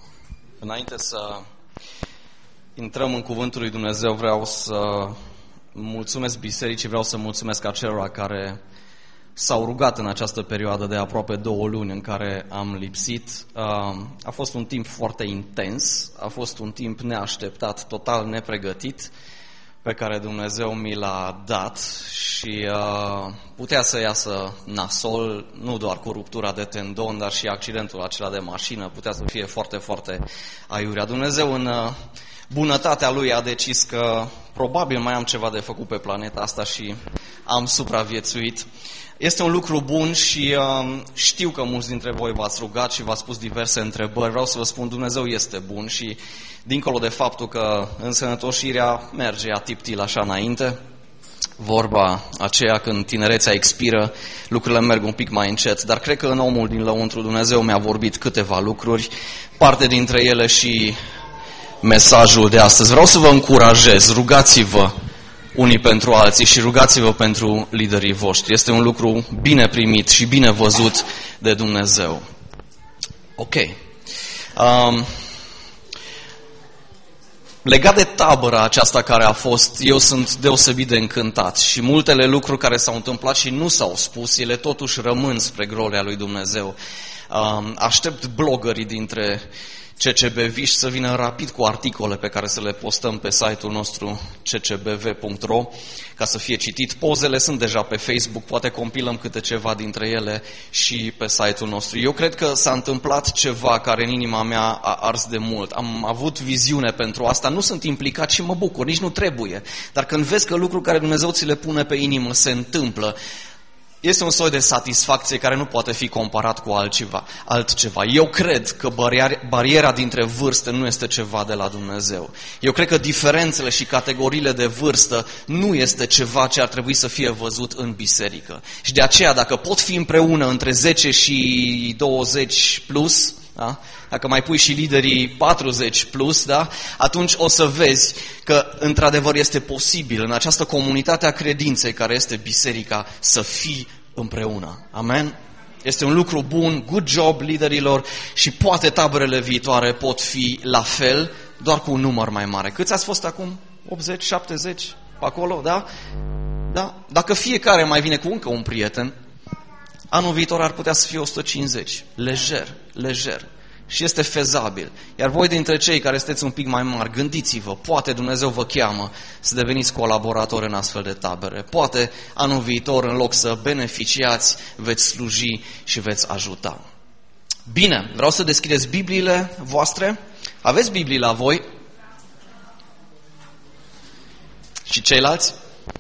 Înainte să intrăm în Cuvântul lui Dumnezeu, vreau să mulțumesc bisericii, vreau să mulțumesc acelora care s-au rugat în această perioadă de aproape 2 luni în care am lipsit. A fost un timp foarte intens, a fost un timp neașteptat, total nepregătit, pe care Dumnezeu mi l-a dat și putea să iasă nasol, nu doar cu ruptura de tendon, dar și accidentul acela de mașină, putea să fie foarte, foarte aiurea. Dumnezeu în bunătatea Lui a decis că probabil mai am ceva de făcut pe planeta asta și am supraviețuit. Este un lucru bun și știu că mulți dintre voi v-ați rugat și v-ați pus diverse întrebări. Vreau să vă spun, Dumnezeu este bun și dincolo de faptul că însănătoșirea merge atiptil așa înainte, vorba aceea când tinerețea expiră, lucrurile merg un pic mai încet, dar cred că în omul din lăuntru Dumnezeu mi-a vorbit câteva lucruri, parte dintre ele și mesajul de astăzi. Vreau să vă încurajez, rugați-vă unii pentru alții și rugați-vă pentru liderii voștri. Este un lucru bine primit și bine văzut de Dumnezeu. Ok. Legat de tabăra aceasta care a fost, eu sunt deosebit de încântat și multele lucruri care s-au întâmplat și nu s-au spus, ele totuși rămân spre gloria lui Dumnezeu. Aștept bloggerii dintre CCBviști să vină rapid cu articole pe care să le postăm pe site-ul nostru ccbv.ro ca să fie citit. Pozele sunt deja pe Facebook, poate compilăm câte ceva dintre ele și pe site-ul nostru. Eu cred că s-a întâmplat ceva care în inima mea a ars de mult. Am avut viziune pentru asta, nu sunt implicat și mă bucur, nici nu trebuie. Dar când vezi că lucruri care Dumnezeu ți le pune pe inimă se întâmplă, este un soi de satisfacție care nu poate fi comparat cu altceva. Eu cred că bariera dintre vârste nu este ceva de la Dumnezeu. Eu cred că diferențele și categoriile de vârstă nu este ceva ce ar trebui să fie văzut în biserică. Și de aceea, dacă pot fi împreună între 10 și 20 plus, da? Dacă mai pui și liderii 40 plus, da? Atunci o să vezi că într-adevăr este posibil în această comunitate a credinței care este biserica să fii împreună. Amen? Este un lucru bun, good job liderilor și poate taberele viitoare pot fi la fel, doar cu un număr mai mare. Câți ați fost acum? 80, 70? Pe acolo, da? Da? Dacă fiecare mai vine cu încă un prieten, anul viitor ar putea să fie 150. Lejer. Și este fezabil. Iar voi dintre cei care sunteți un pic mai mari, gândiți-vă, poate Dumnezeu vă cheamă să deveniți colaboratori în astfel de tabere. Poate anul viitor, în loc să beneficiați, veți sluji și veți ajuta. Bine, vreau să deschideți Bibliile voastre. Aveți Biblii la voi? Și ceilalți?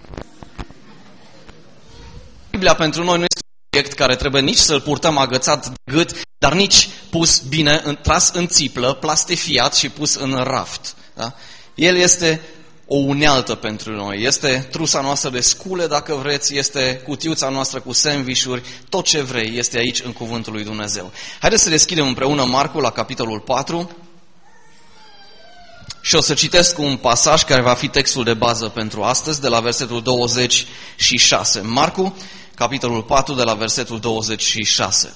Biblia pentru noi nu este un obiect care trebuie nici să-l purtăm agățat de gât, dar nici pus bine, tras în țiplă, plastifiat și pus în raft. Da? El este o unealtă pentru noi, este trusa noastră de scule, dacă vreți, este cutiuța noastră cu sandvișuri, tot ce vrei este aici în Cuvântul lui Dumnezeu. Haideți să deschidem împreună Marcu la capitolul 4 și o să citesc un pasaj care va fi textul de bază pentru astăzi, de la versetul 26. Marcu, capitolul 4, de la versetul 26.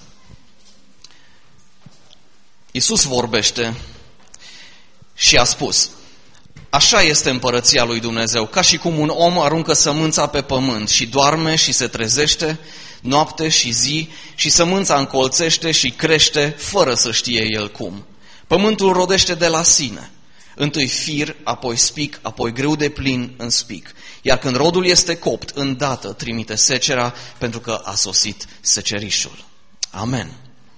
Iisus vorbește și a spus: așa este împărăția lui Dumnezeu, ca și cum un om aruncă sămânța pe pământ și doarme și se trezește noapte și zi și sămânța încolțește și crește fără să știe el cum. Pământul rodește de la sine, întâi fir, apoi spic, apoi grâu de plin în spic. Iar când rodul este copt, îndată trimite secera, pentru că a sosit secerișul. Amen.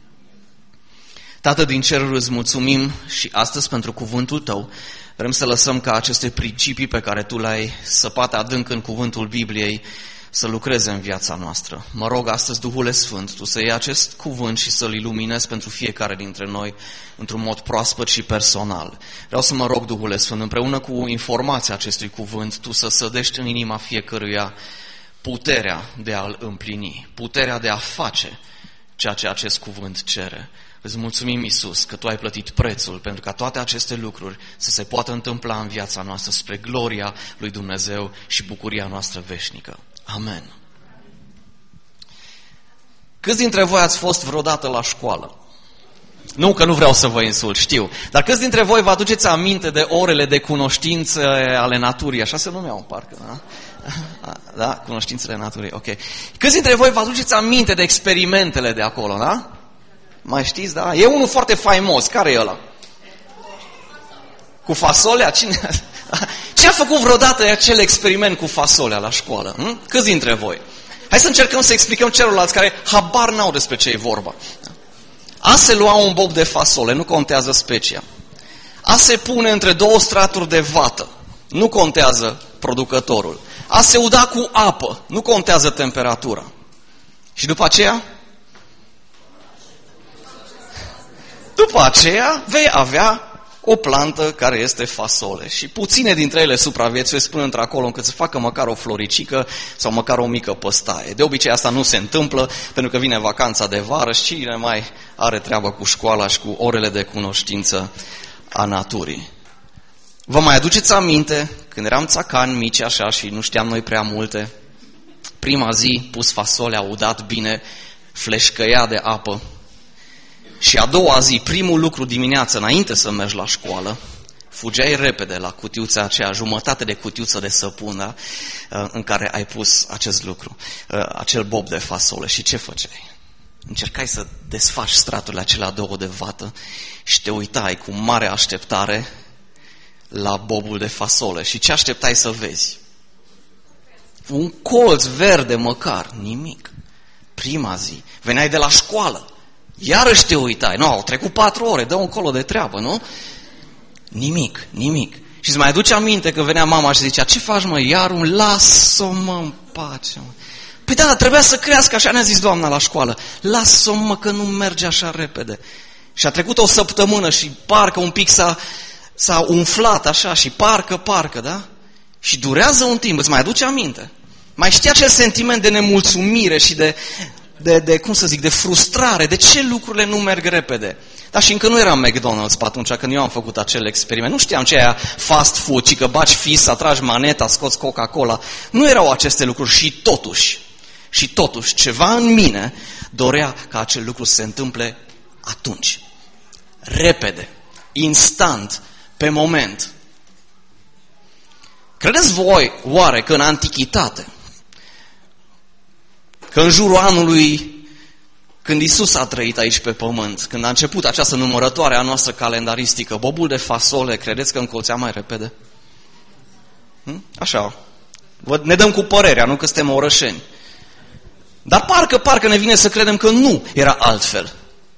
Tată din ceruri, îți mulțumim și astăzi pentru cuvântul Tău. Vrem să lăsăm ca aceste principii pe care Tu le-ai săpat adânc în cuvântul Bibliei să lucreze în viața noastră. Mă rog astăzi, Duhule Sfânt, Tu să iei acest cuvânt și să-l iluminezi pentru fiecare dintre noi într-un mod proaspăt și personal. Vreau să mă rog, Duhule Sfânt, împreună cu informația acestui cuvânt, Tu să sădești în inima fiecăruia puterea de a-l împlini, puterea de a face ceea ce acest cuvânt cere. Îți mulțumim, Iisus, că Tu ai plătit prețul pentru ca toate aceste lucruri să se poată întâmpla în viața noastră spre gloria lui Dumnezeu și bucuria noastră veșnică. Amen. Câți dintre voi ați fost vreodată la școală? Nu că nu vreau să vă insult, știu. Dar câți dintre voi vă aduceți aminte de orele de cunoștințe ale naturii? Așa se numeau, parcă, da? Da? Cunoștințele naturii, ok. Câți dintre voi vă aduceți aminte de experimentele de acolo, da? Mai știți, da? E unul foarte faimos. Care e ăla? Cu fasolea? Cine a făcut vreodată acel experiment cu fasolea la școală? Câți dintre voi? Hai să încercăm să explicăm celorlalți care habar n-au despre ce e vorba. A se lua un bob de fasole, nu contează specia. A se pune între 2 straturi de vată, nu contează producătorul. A se uda cu apă, nu contează temperatura. Și după aceea? După aceea vei avea o plantă care este fasole. Și puține dintre ele supraviețuiesc până într-acolo încât să facă măcar o floricică sau măcar o mică păstaie. De obicei asta nu se întâmplă pentru că vine vacanța de vară și cine mai are treabă cu școala și cu orele de cunoștință a naturii. Vă mai aduceți aminte când eram țacani mici așa și nu știam noi prea multe? Prima zi pus fasolea, udat bine, fleșcăia de apă. Și a doua zi, primul lucru dimineață, înainte să mergi la școală, fugeai repede la cutiuța aceea, jumătate de cutiuță de săpun, da? În care ai pus acest lucru, acel bob de fasole. Și ce făceai? Încercai să desfaci straturile acelea 2 de vată și te uitai cu mare așteptare la bobul de fasole. Și ce așteptai să vezi? Un colț verde măcar, nimic. Prima zi, veneai de la școală. Iarăși te uitai, nu, au trecut 4 ore, dă încolo de treabă, nu? Nimic, nimic. Și îți mai aduce aminte că venea mama și zicea, ce faci mă, iar un, lasă-o mă în pace, mă. Păi da, trebuia să crească, așa ne-a zis doamna la școală, lasă-o mă că nu merge așa repede. Și a trecut o săptămână și parcă un pic s-a umflat așa și parcă, da? Și durează un timp, îți mai aduce aminte? Mai știi acel sentiment de nemulțumire și cum să zic, de frustrare, de ce lucrurile nu merg repede. Dar și încă nu era McDonald's pe atunci când eu am făcut acel experiment. Nu știam ce e fast food, ci că baci fis, atragi maneta, scoți Coca-Cola. Nu erau aceste lucruri și totuși ceva în mine dorea ca acel lucru să se întâmple atunci. Repede, instant, pe moment. Credeți voi oare că în antichitate, că în jurul anului, când Iisus a trăit aici pe pământ, când a început această numărătoare a noastră calendaristică, bobul de fasole, credeți că încolțea mai repede? Așa, ne dăm cu părerea, nu că suntem orășeni. Dar parcă ne vine să credem că nu era altfel.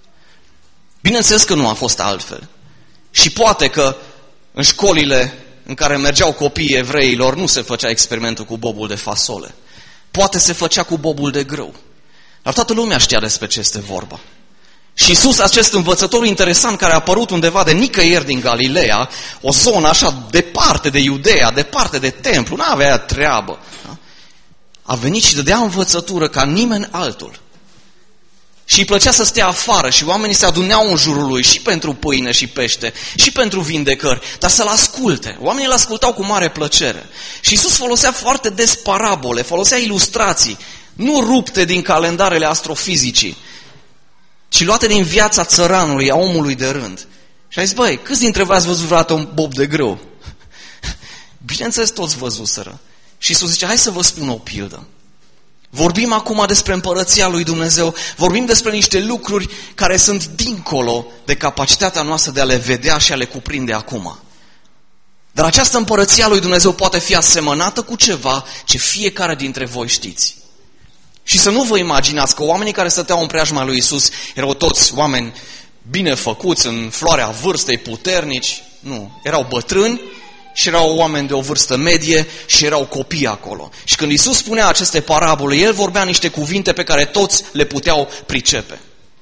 Bineînțeles că nu a fost altfel. Și poate că în școlile în care mergeau copiii evreilor nu se făcea experimentul cu bobul de fasole. Poate se făcea cu bobul de grâu. Dar toată lumea știa despre ce este vorba. Și Iisus, acest învățător interesant care a apărut undeva de nicăieri din Galileea, o zonă așa departe de Iudeea, departe de templu, n-avea treabă. Da? A venit și dădea învățătură ca nimeni altul. Și îi plăcea să stea afară și oamenii se aduneau în jurul lui și pentru pâine și pește și pentru vindecări, dar să-l asculte. Oamenii îl ascultau cu mare plăcere. Și Iisus folosea foarte des parabole, folosea ilustrații, nu rupte din calendarele astrofizicii, ci luate din viața țăranului, a omului de rând. Și a zis, băi, câți dintre voi ați văzut vreodată un bob de grâu? Bineînțeles, toți văzuseră. Și Iisus zice, hai să vă spun o pildă. Vorbim acum despre împărăția lui Dumnezeu, vorbim despre niște lucruri care sunt dincolo de capacitatea noastră de a le vedea și a le cuprinde acum. Dar această împărăția lui Dumnezeu poate fi asemănată cu ceva ce fiecare dintre voi știți. Și să nu vă imaginați că oamenii care stăteau în preajma lui Iisus erau toți oameni bine făcuți, în floarea vârstei, puternici. Nu, erau bătrâni și erau oameni de o vârstă medie și erau copii acolo. Și când Iisus spunea aceste parabole, El vorbea niște cuvinte pe care toți le puteau pricepe.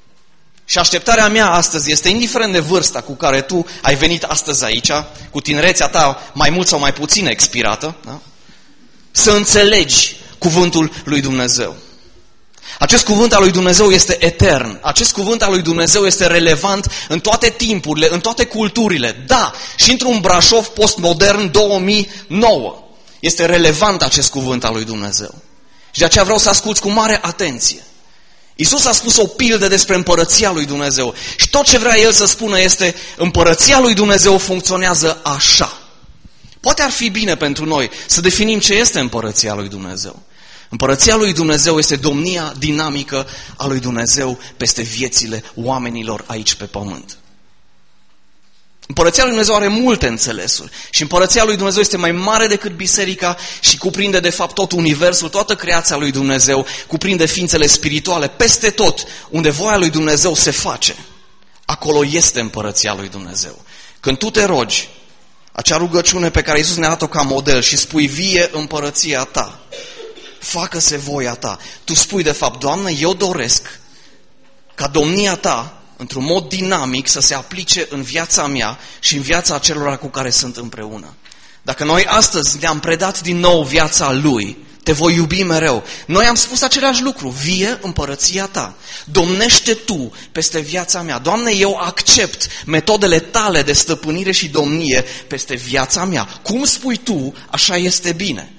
Și așteptarea mea astăzi este, indiferent de vârsta cu care tu ai venit astăzi aici, cu tinerețea ta mai mult sau mai puțin expirată, da? Să înțelegi cuvântul lui Dumnezeu. Acest cuvânt al lui Dumnezeu este etern. Acest cuvânt al lui Dumnezeu este relevant în toate timpurile, în toate culturile. Da, și într-un Brașov postmodern 2009 este relevant acest cuvânt al lui Dumnezeu. Și de aceea vreau să asculți cu mare atenție. Iisus a spus o pildă despre împărăția lui Dumnezeu și tot ce vrea El să spună este împărăția lui Dumnezeu funcționează așa. Poate ar fi bine pentru noi să definim ce este împărăția lui Dumnezeu. Împărăția lui Dumnezeu este domnia dinamică a lui Dumnezeu peste viețile oamenilor aici pe pământ. Împărăția lui Dumnezeu are multe înțelesuri și împărăția lui Dumnezeu este mai mare decât biserica și cuprinde de fapt tot universul, toată creația lui Dumnezeu, cuprinde ființele spirituale, peste tot unde voia lui Dumnezeu se face. Acolo este împărăția lui Dumnezeu. Când tu te rogi, acea rugăciune pe care Iisus ne-a dat-o ca model și spui vie împărăția ta, facă-se voia ta, tu spui de fapt, Doamne, eu doresc ca domnia ta într-un mod dinamic să se aplice în viața mea și în viața acelora cu care sunt împreună. Dacă noi astăzi ne-am predat din nou viața Lui, te voi iubi mereu. Noi am spus același lucru, vie împărăția ta. Domnește tu peste viața mea. Doamne, eu accept metodele tale de stăpânire și domnie peste viața mea. Cum spui tu, așa este bine.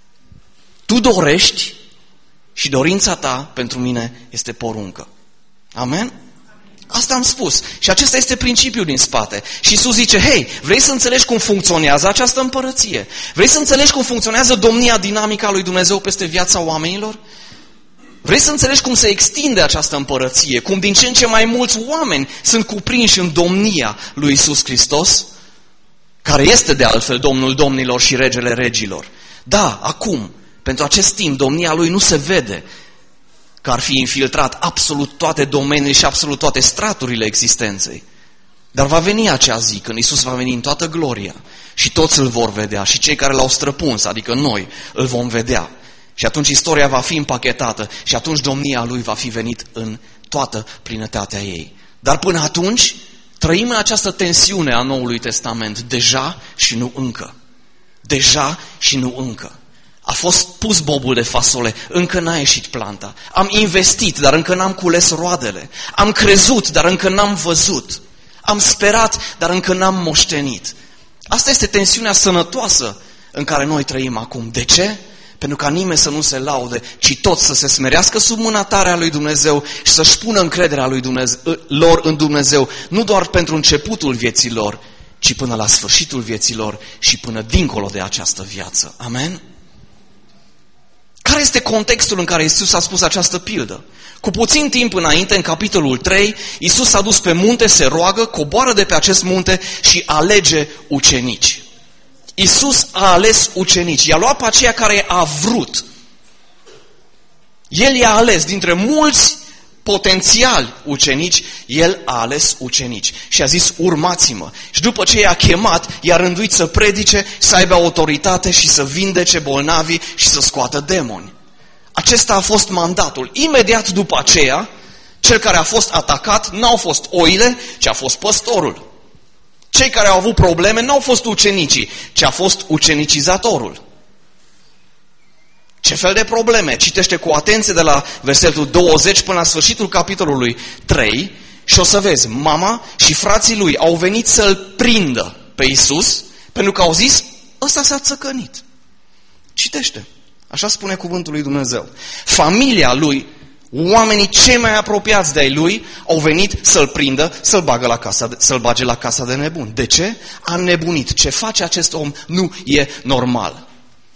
Tu dorești și dorința ta pentru mine este poruncă. Amen? Asta am spus. Și acesta este principiul din spate. Și Iisus zice, hei, vrei să înțelegi cum funcționează această împărăție? Vrei să înțelegi cum funcționează domnia dinamică a lui Dumnezeu peste viața oamenilor? Vrei să înțelegi cum se extinde această împărăție? Cum din ce în ce mai mulți oameni sunt cuprinși în domnia lui Iisus Hristos? Care este de altfel Domnul domnilor și Regele regilor. Da, acum, pentru acest timp, domnia Lui nu se vede că ar fi infiltrat absolut toate domeniile și absolut toate straturile existenței. Dar va veni acea zi când Iisus va veni în toată gloria și toți îl vor vedea și cei care l-au străpuns, adică noi, îl vom vedea. Și atunci istoria va fi împachetată și atunci domnia Lui va fi venit în toată plinătatea ei. Dar până atunci trăim în această tensiune a Noului Testament, deja și nu încă. Deja și nu încă. A fost pus bobul de fasole, încă n-a ieșit planta. Am investit, dar încă n-am cules roadele. Am crezut, dar încă n-am văzut. Am sperat, dar încă n-am moștenit. Asta este tensiunea sănătoasă în care noi trăim acum. De ce? Pentru ca nimeni să nu se laude, ci toți să se smerească sub mâna tare a lui Dumnezeu și să-și pună încrederea lor în Dumnezeu, nu doar pentru începutul vieții lor, ci până la sfârșitul vieții lor și până dincolo de această viață. Amen? Care este contextul în care Iisus a spus această pildă? Cu puțin timp înainte, în capitolul 3, Iisus s-a dus pe munte, se roagă, coboară de pe acest munte și alege ucenici. Iisus a ales ucenici, i-a luat pe aceia care a vrut. El i-a ales dintre mulți potențiali ucenici, El a ales ucenici și a zis, urmați-mă. Și după ce i-a chemat, i-a rânduit să predice, să aibă autoritate și să vindece bolnavii și să scoată demoni. Acesta a fost mandatul. Imediat după aceea, cel care a fost atacat n-au fost oile, ci a fost păstorul. Cei care au avut probleme n-au fost ucenicii, ci a fost ucenicizatorul. Ce fel de probleme? Citește cu atenție de la versetul 20 până la sfârșitul capitolului 3 și o să vezi, mama și frații lui au venit să-l prindă pe Iisus pentru că au zis, ăsta s-a țăcănit. Citește. Așa spune cuvântul lui Dumnezeu. Familia lui, oamenii cei mai apropiați de ai lui, au venit să-l prindă, să-l bage la casa de nebun. De ce? A nebunit. Ce face acest om nu e normal.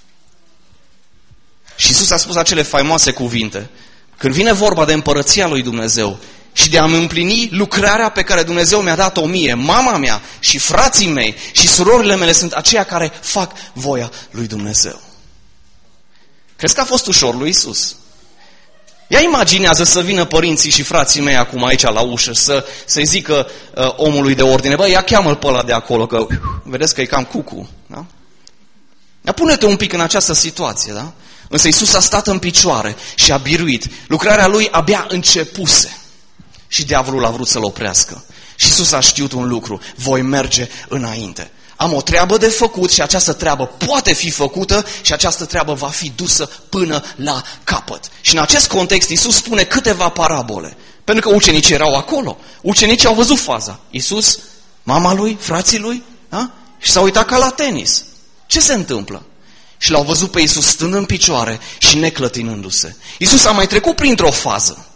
Și Iisus a spus acele faimoase cuvinte. Când vine vorba de împărăția lui Dumnezeu și de a-mi împlini lucrarea pe care Dumnezeu mi-a dat-o mie, mama mea și frații mei și surorile mele sunt aceia care fac voia lui Dumnezeu. Crezi că a fost ușor lui Iisus? Ia imaginează să vină părinții și frații mei acum aici la ușă să-i zică omului de ordine, bă, ia cheamă-l pe ăla de acolo, că vedeți că e cam cucu, da? Ia pune-te un pic în această situație, da? Însă Iisus a stat în picioare și a biruit. Lucrarea lui abia începuse. Și diavolul a vrut să-l oprească. Și Iisus a știut un lucru. Voi merge înainte. Am o treabă de făcut și această treabă poate fi făcută și această treabă va fi dusă până la capăt. Și în acest context Iisus spune câteva parabole. Pentru că ucenicii erau acolo. Ucenicii au văzut faza. Iisus, mama lui, frații lui, da? Și s-au uitat ca la tenis. Ce se întâmplă? Și l-au văzut pe Iisus stând în picioare și neclătinându-se. Iisus a mai trecut printr-o fază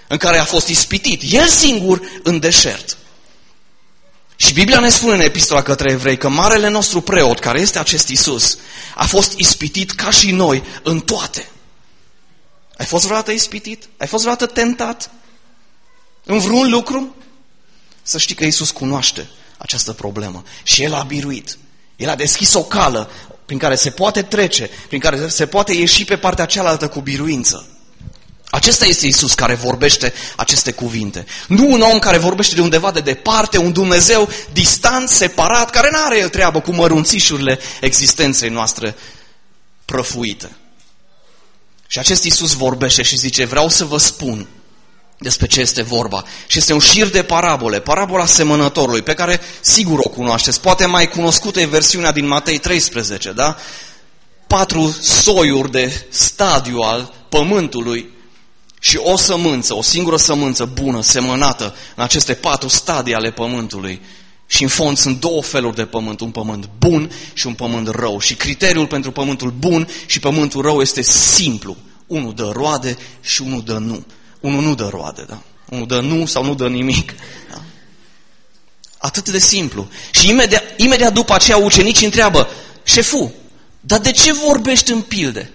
în care a fost ispitit, el singur, în deșert. Și Biblia ne spune în epistola către evrei că marele nostru preot, care este acest Iisus, a fost ispitit ca și noi în toate. Ai fost vreodată ispitit? Ai fost vreodată tentat? În vreun lucru? Să știi că Iisus cunoaște această problemă și El a biruit. El a deschis o cală prin care se poate trece, prin care se poate ieși pe partea cealaltă cu biruință. Acesta este Iisus care vorbește aceste cuvinte. Nu un om care vorbește de undeva de departe, un Dumnezeu distant, separat, care nu are el treabă cu mărunțișurile existenței noastre prăfuite. Și acest Iisus vorbește și zice, vreau să vă spun despre ce este vorba. Și este un șir de parabole, parabola semănătorului, pe care sigur o cunoașteți. Poate mai cunoscută e versiunea din Matei 13, da? 4 soiuri de stadiu al pământului și o sămânță, o singură sămânță bună, semănată în aceste 4 stadii ale pământului. Și în fond sunt 2 feluri de pământ, un pământ bun și un pământ rău. Și criteriul pentru pământul bun și pământul rău este simplu. Unul dă roade și unul dă nu. Unul nu dă roade, da? Unul dă nu sau nu dă nimic. Da? Atât de simplu. Și imediat după aceea ucenicii întreabă, șefu, dar de ce vorbești în pilde?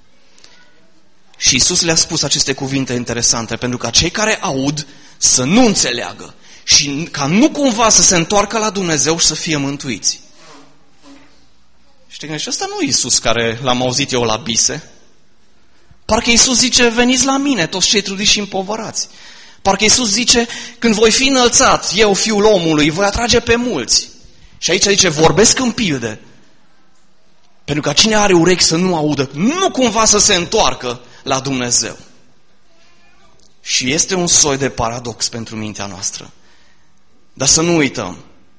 Și Iisus le-a spus aceste cuvinte interesante, pentru ca cei care aud să nu înțeleagă și ca nu cumva să se întoarcă la Dumnezeu și să fie mântuiți. Și te gândești, ăsta nu e Iisus care l-am auzit eu la bise. Parcă Iisus zice, veniți la mine, toți cei trudiți și împovărați. Parcă Iisus zice, când voi fi înălțat, eu, Fiul omului, voi atrage pe mulți. Și aici zice, vorbesc în pilde. Pentru că cine are urechi să nu audă, nu cumva să se întoarcă la Dumnezeu. Și este un soi de paradox pentru mintea noastră. Dar să nu uităm.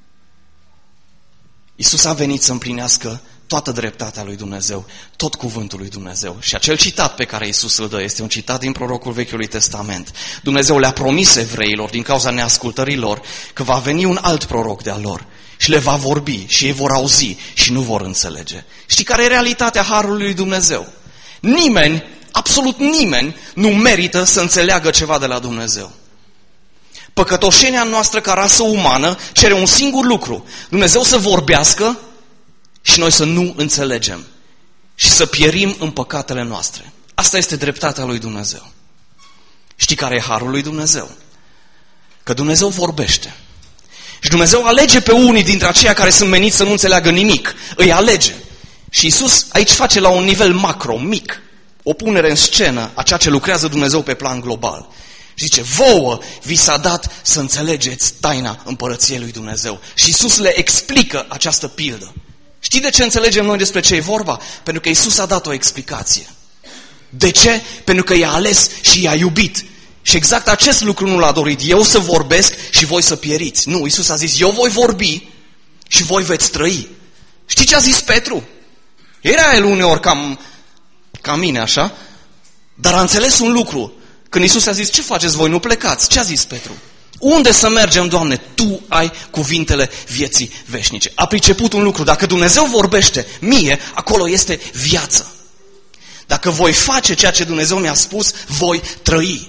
Iisus a venit să împlinească toată dreptatea lui Dumnezeu, tot cuvântul lui Dumnezeu. Și acel citat pe care Iisus îl dă este un citat din prorocul Vechiului Testament. Dumnezeu le-a promis evreilor, din cauza neascultării lor, că va veni un alt proroc de-a lor și le va vorbi și ei vor auzi și nu vor înțelege. Știi care e realitatea harului lui Dumnezeu? Nimeni, absolut nimeni, nu merită să înțeleagă ceva de la Dumnezeu. Păcătoșenia noastră ca rasă umană cere un singur lucru. Dumnezeu să vorbească și noi să nu înțelegem și să pierim în păcatele noastre. Asta este dreptatea lui Dumnezeu. Știi care e harul lui Dumnezeu? Că Dumnezeu vorbește. Și Dumnezeu alege pe unii dintre aceia care sunt meniți să nu înțeleagă nimic. Îi alege. Și Iisus aici face la un nivel macro, mic, o punere în scenă a ceea ce lucrează Dumnezeu pe plan global. Și zice, vouă vi s-a dat să înțelegeți taina împărăției lui Dumnezeu. Și Iisus le explică această pildă. Știi de ce înțelegem noi despre ce e vorba? Pentru că Iisus a dat o explicație. De ce? Pentru că i-a ales și i-a iubit. Și exact acest lucru nu l-a dorit. Eu să vorbesc și voi să pieriți. Nu, Iisus a zis, eu voi vorbi și voi veți trăi. Știi ce a zis Petru? Era el uneori ca mine, așa? Dar a înțeles un lucru. Când Iisus a zis, ce faceți voi, nu plecați? Ce a zis Petru? Unde să mergem, Doamne? Tu ai cuvintele vieții veșnice. A priceput un lucru. Dacă Dumnezeu vorbește mie, acolo este viață. Dacă voi face ceea ce Dumnezeu mi-a spus, voi trăi.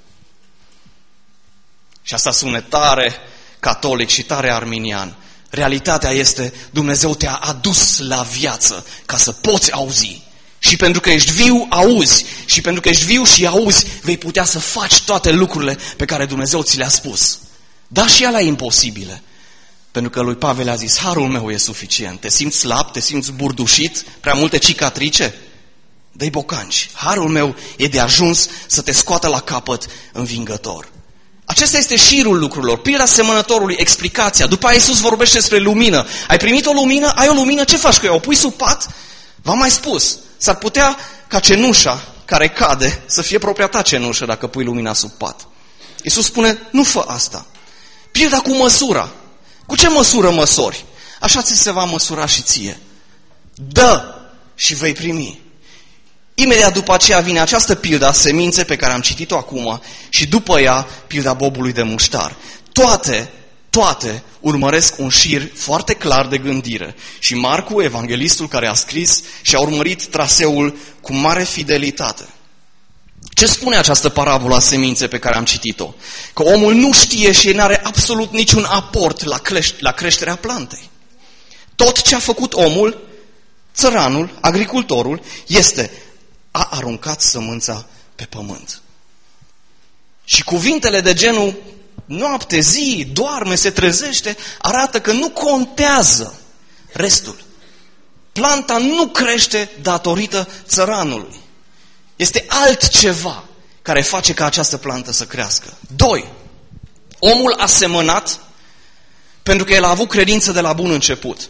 Și asta sună tare catolic și tare arminian. Realitatea este, Dumnezeu te-a adus la viață ca să poți auzi. Și pentru că ești viu, auzi. Și pentru că ești viu și auzi, vei putea să faci toate lucrurile pe care Dumnezeu ți le-a spus. Dar și alea imposibile. Pentru că lui Pavel a zis, harul meu e suficient. Te simți slab, te simți burdușit, prea multe cicatrice? Dă-i bocanci. Harul meu e de ajuns să te scoată la capăt învingător. Acesta este șirul lucrurilor. Pilda semănătorului, explicația. După aia Iisus vorbește despre lumină. Ai primit o lumină? Ai o lumină? Ce faci cu ea? O pui sub pat? V-am mai spus. S-ar putea ca cenușa care cade să fie propria ta cenușă dacă pui lumina sub pat. Iisus spune, nu fă asta. Pilda cu măsura. Cu ce măsură măsori? Așa ți se va măsura și ție. Dă și vei primi. Imediat după aceea vine această pildă a semințe pe care am citit-o acum și după ea pilda bobului de muștar. Toate urmăresc un șir foarte clar de gândire. Și Marcu, evanghelistul care a scris, și-a urmărit traseul cu mare fidelitate. Ce spune această parabolă a seminței pe care am citit-o? Că omul nu știe și nu are absolut niciun aport la creșterea plantei. Tot ce a făcut omul, țăranul, agricultorul, a aruncat sămânța pe pământ. Și cuvintele de genul noapte, zi, doarme, se trezește, arată că nu contează restul. Planta nu crește datorită țăranului. Este altceva care face ca această plantă să crească. 2. Omul a semănat pentru că el a avut credință de la bun început.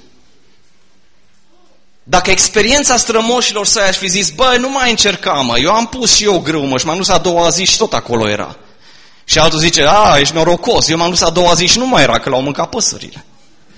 Dacă experiența strămoșilor săi aș fi zis, băi, nu mai încerca, mă, eu am pus și eu grâu, mă, și m-am dus a doua zi și tot acolo era. Și altul zice, ești norocos, eu m-am dus a doua zi și nu mai era, că l-au mâncat păsările.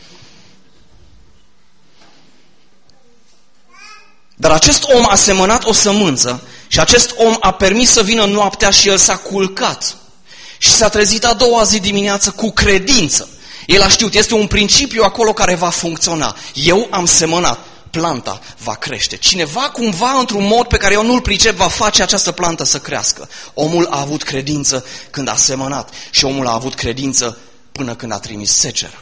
Dar acest om a semănat o sămânță și acest om a permis să vină noaptea și el s-a culcat. Și s-a trezit a doua zi dimineață cu credință. El a știut, este un principiu acolo care va funcționa. Eu am semănat, planta va crește. Cineva cumva, într-un mod pe care eu nu-l pricep, va face această plantă să crească. Omul a avut credință când a semănat și omul a avut credință până când a trimis seceră.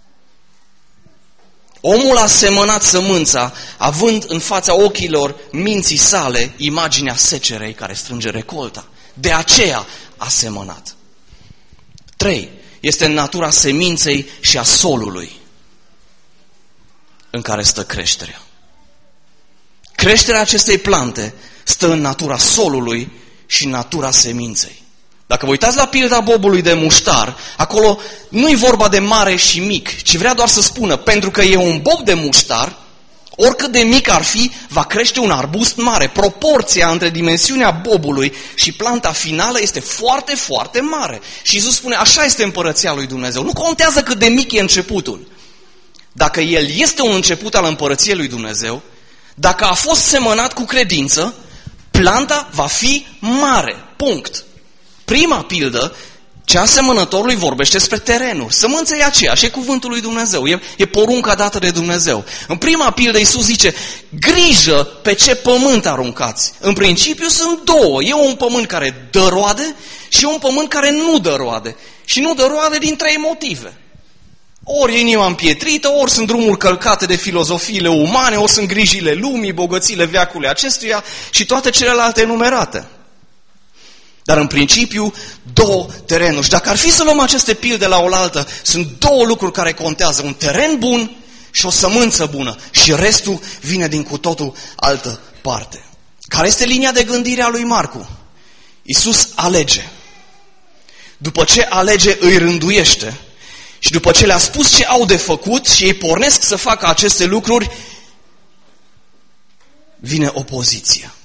Omul a semănat sămânța, având în fața ochilor minții sale imaginea secerei care strânge recolta. De aceea a semănat. 3. Este în natura seminței și a solului în care stă creșterea. Creșterea acestei plante stă în natura solului și în natura seminței. Dacă vă uitați la pilda bobului de muștar, acolo nu-i vorba de mare și mic, ci vrea doar să spună, pentru că e un bob de muștar, oricât de mic ar fi, va crește un arbust mare. Proporția între dimensiunea bobului și planta finală este foarte, foarte mare. Și Iisus spune, așa este împărăția lui Dumnezeu. Nu contează cât de mic e începutul. Dacă el este un început al împărăției lui Dumnezeu, dacă a fost semănat cu credință, planta va fi mare. Punct. Prima pildă, cea semănătorului, vorbește despre terenuri. Sămânța e aceeași, e cuvântul lui Dumnezeu, e porunca dată de Dumnezeu. În prima pildă Iisus zice, grijă pe ce pământ aruncați. În principiu sunt două, e un pământ care dă roade și un pământ care nu dă roade. Și nu dă roade din 3 motive. Ori e inima împietrită, ori sunt drumuri călcate de filozofiile umane, ori sunt grijile lumii, bogățiile veacului acestuia și toate celelalte enumerate. Dar în principiu, 2 terenuri. Și dacă ar fi să luăm aceste pilde la oaltă, sunt 2 lucruri care contează. Un teren bun și o sămânță bună. Și restul vine din cu totul altă parte. Care este linia de gândire a lui Marcu? Iisus alege. După ce alege, îi rânduiește. Și după ce le-a spus ce au de făcut și ei pornesc să facă aceste lucruri, vine opoziția.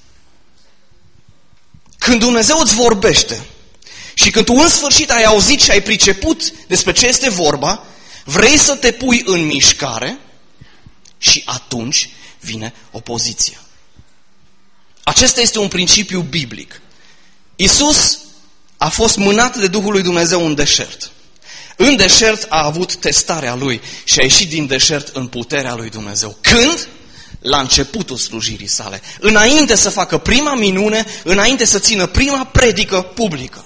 Când Dumnezeu îți vorbește și când tu în sfârșit ai auzit și ai priceput despre ce este vorba, vrei să te pui în mișcare și atunci vine opoziția. Acesta este un principiu biblic. Iisus a fost mânat de Duhul lui Dumnezeu în deșert. În deșert a avut testarea lui și a ieșit din deșert în puterea lui Dumnezeu. Când? La începutul slujirii sale. Înainte să facă prima minune, înainte să țină prima predică publică.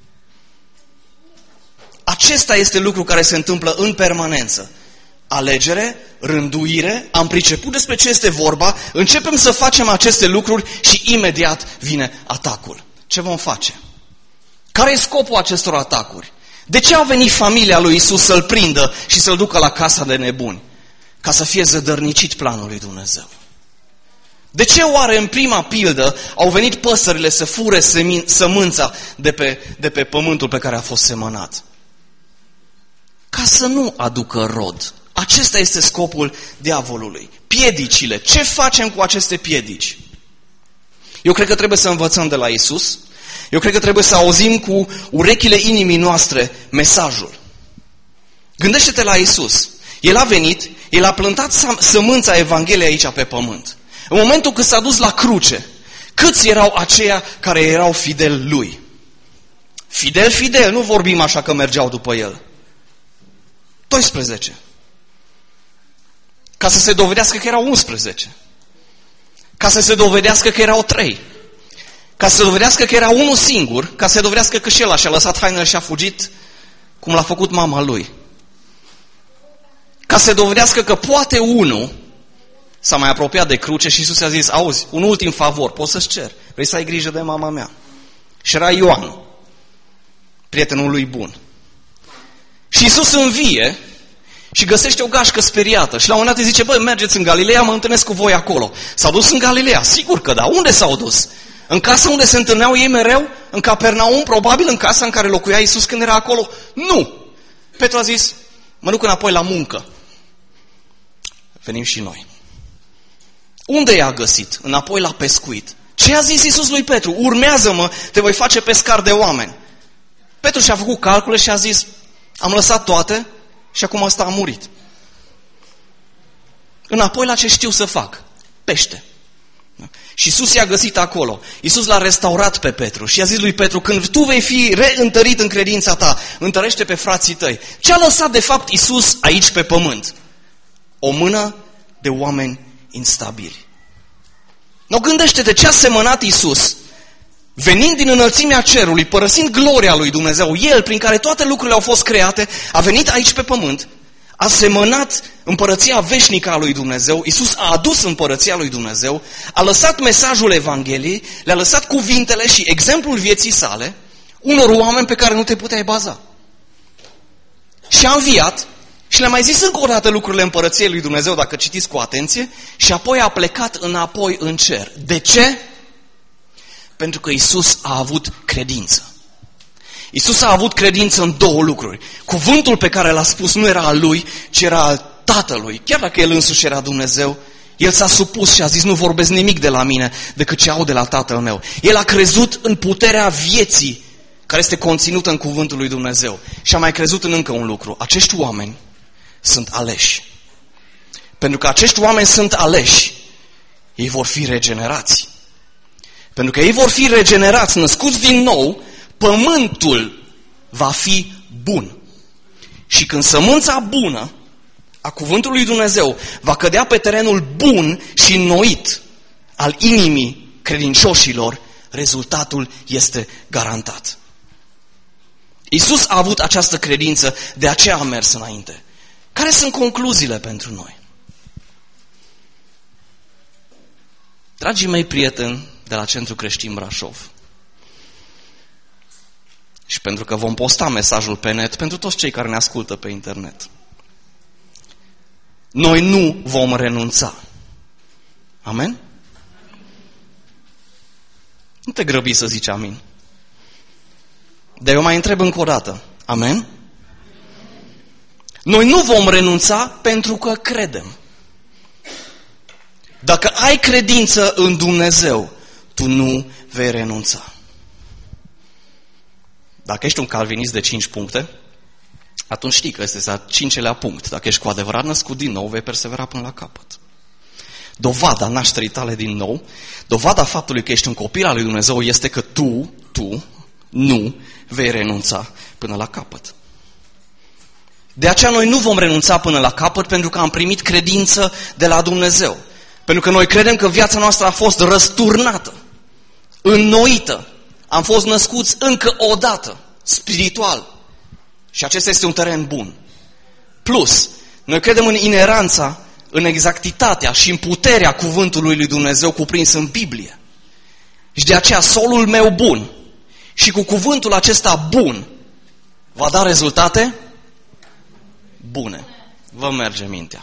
Acesta este lucru care se întâmplă în permanență. Alegere, rânduire, am priceput despre ce este vorba, începem să facem aceste lucruri și imediat vine atacul. Ce vom face? Care e scopul acestor atacuri? De ce a venit familia lui Iisus să-l prindă și să-l ducă la casa de nebuni? Ca să fie zădărnicit planul lui Dumnezeu. De ce oare în prima pildă au venit păsările să fure sămânța de pe pământul pe care a fost semănat? Ca să nu aducă rod. Acesta este scopul diavolului. Piedicile. Ce facem cu aceste piedici? Eu cred că trebuie să învățăm de la Iisus. Eu cred că trebuie să auzim cu urechile inimii noastre mesajul. Gândește-te la Iisus. El a venit, el a plantat sămânța Evangheliei aici pe pământ. În momentul când s-a dus la cruce, câți erau aceia care erau fideli lui? Fidel, nu vorbim așa că mergeau după el. 12. Ca să se dovedească că erau 11. Ca să se dovedească că erau 3. Ca să dovedească că era unul singur, ca să dovedească că și el și-a lăsat hainele și a fugit, cum l-a făcut mama lui. Ca să dovedească că poate unul s-a mai apropiat de cruce și Iisus a zis, auzi, un ultim favor, poți să-ți cer, vrei să ai grijă de mama mea. Și era Ioan, prietenul lui bun. Și Iisus învie și găsește o gașcă speriată. Și la un moment dat îi zice, băi, mergeți în Galileea, mă întâlnesc cu voi acolo. S-au dus în Galileea? Sigur că da. Unde s-au dus? În casa unde se întâlneau ei mereu? În Capernaum? Probabil în casa în care locuia Iisus când era acolo? Nu! Petru a zis, mă duc înapoi la muncă. Venim și noi. Unde i-a găsit? Înapoi la pescuit. Ce a zis Iisus lui Petru? Urmează-mă, te voi face pescar de oameni. Petru și-a făcut calcule și a zis, am lăsat toate și acum ăsta a murit. Înapoi la ce știu să fac? Pește. Și Iisus i-a găsit acolo. Iisus l-a restaurat pe Petru și i-a zis lui Petru, când tu vei fi reîntărit în credința ta, întărește pe frații tăi. Ce a lăsat de fapt Iisus aici pe pământ? O mână de oameni instabili. Nu, gândește-te ce a semănat Iisus, venind din înălțimea cerului, părăsind gloria lui Dumnezeu, El, prin care toate lucrurile au fost create, a venit aici pe pământ, a semănat împărăția veșnică a lui Dumnezeu, Iisus a adus împărăția lui Dumnezeu, a lăsat mesajul Evangheliei, le-a lăsat cuvintele și exemplul vieții sale unor oameni pe care nu te puteai baza. Și a înviat și le-a mai zis încă o dată lucrurile împărăției lui Dumnezeu, dacă citiți cu atenție, și apoi a plecat înapoi în cer. De ce? Pentru că Iisus a avut credință. Iisus a avut credință în două lucruri. Cuvântul pe care l-a spus nu era al lui, ci era al Tatălui. Chiar dacă El însuși era Dumnezeu, El s-a supus și a zis, nu vorbesc nimic de la mine decât ce aud de la Tatăl meu. El a crezut în puterea vieții care este conținută în cuvântul lui Dumnezeu. Și a mai crezut în încă un lucru. Acești oameni sunt aleși. Pentru că acești oameni sunt aleși, ei vor fi regenerați. Pentru că ei vor fi regenerați, născuți din nou, pământul va fi bun. Și când sămânța bună a cuvântului lui Dumnezeu va cădea pe terenul bun și înnoit al inimii credincioșilor, rezultatul este garantat. Iisus a avut această credință, de aceea a mers înainte. Care sunt concluziile pentru noi? Dragii mei prieteni de la Centru Creștin Brașov, și pentru că vom posta mesajul pe net pentru toți cei care ne ascultă pe internet, noi nu vom renunța. Amen? Nu te grăbi să zici amin. Dar eu mai întreb încă o dată. Amen? Noi nu vom renunța pentru că credem. Dacă ai credință în Dumnezeu, tu nu vei renunța. Dacă ești un calvinist de 5 puncte, atunci știi că este al 5-lea punct. Dacă ești cu adevărat născut din nou, vei persevera până la capăt. Dovada nașterii tale din nou, dovada faptului că ești un copil al lui Dumnezeu este că tu nu vei renunța până la capăt. De aceea noi nu vom renunța până la capăt pentru că am primit credință de la Dumnezeu. Pentru că noi credem că viața noastră a fost răsturnată, înnoită. Am fost născuți încă o dată, spiritual. Și acesta este un teren bun. Plus, noi credem în ineranța, în exactitatea și în puterea cuvântului lui Dumnezeu cuprins în Biblie. Și de aceea solul meu bun și cu cuvântul acesta bun va da rezultate bune. Vă merge mintea.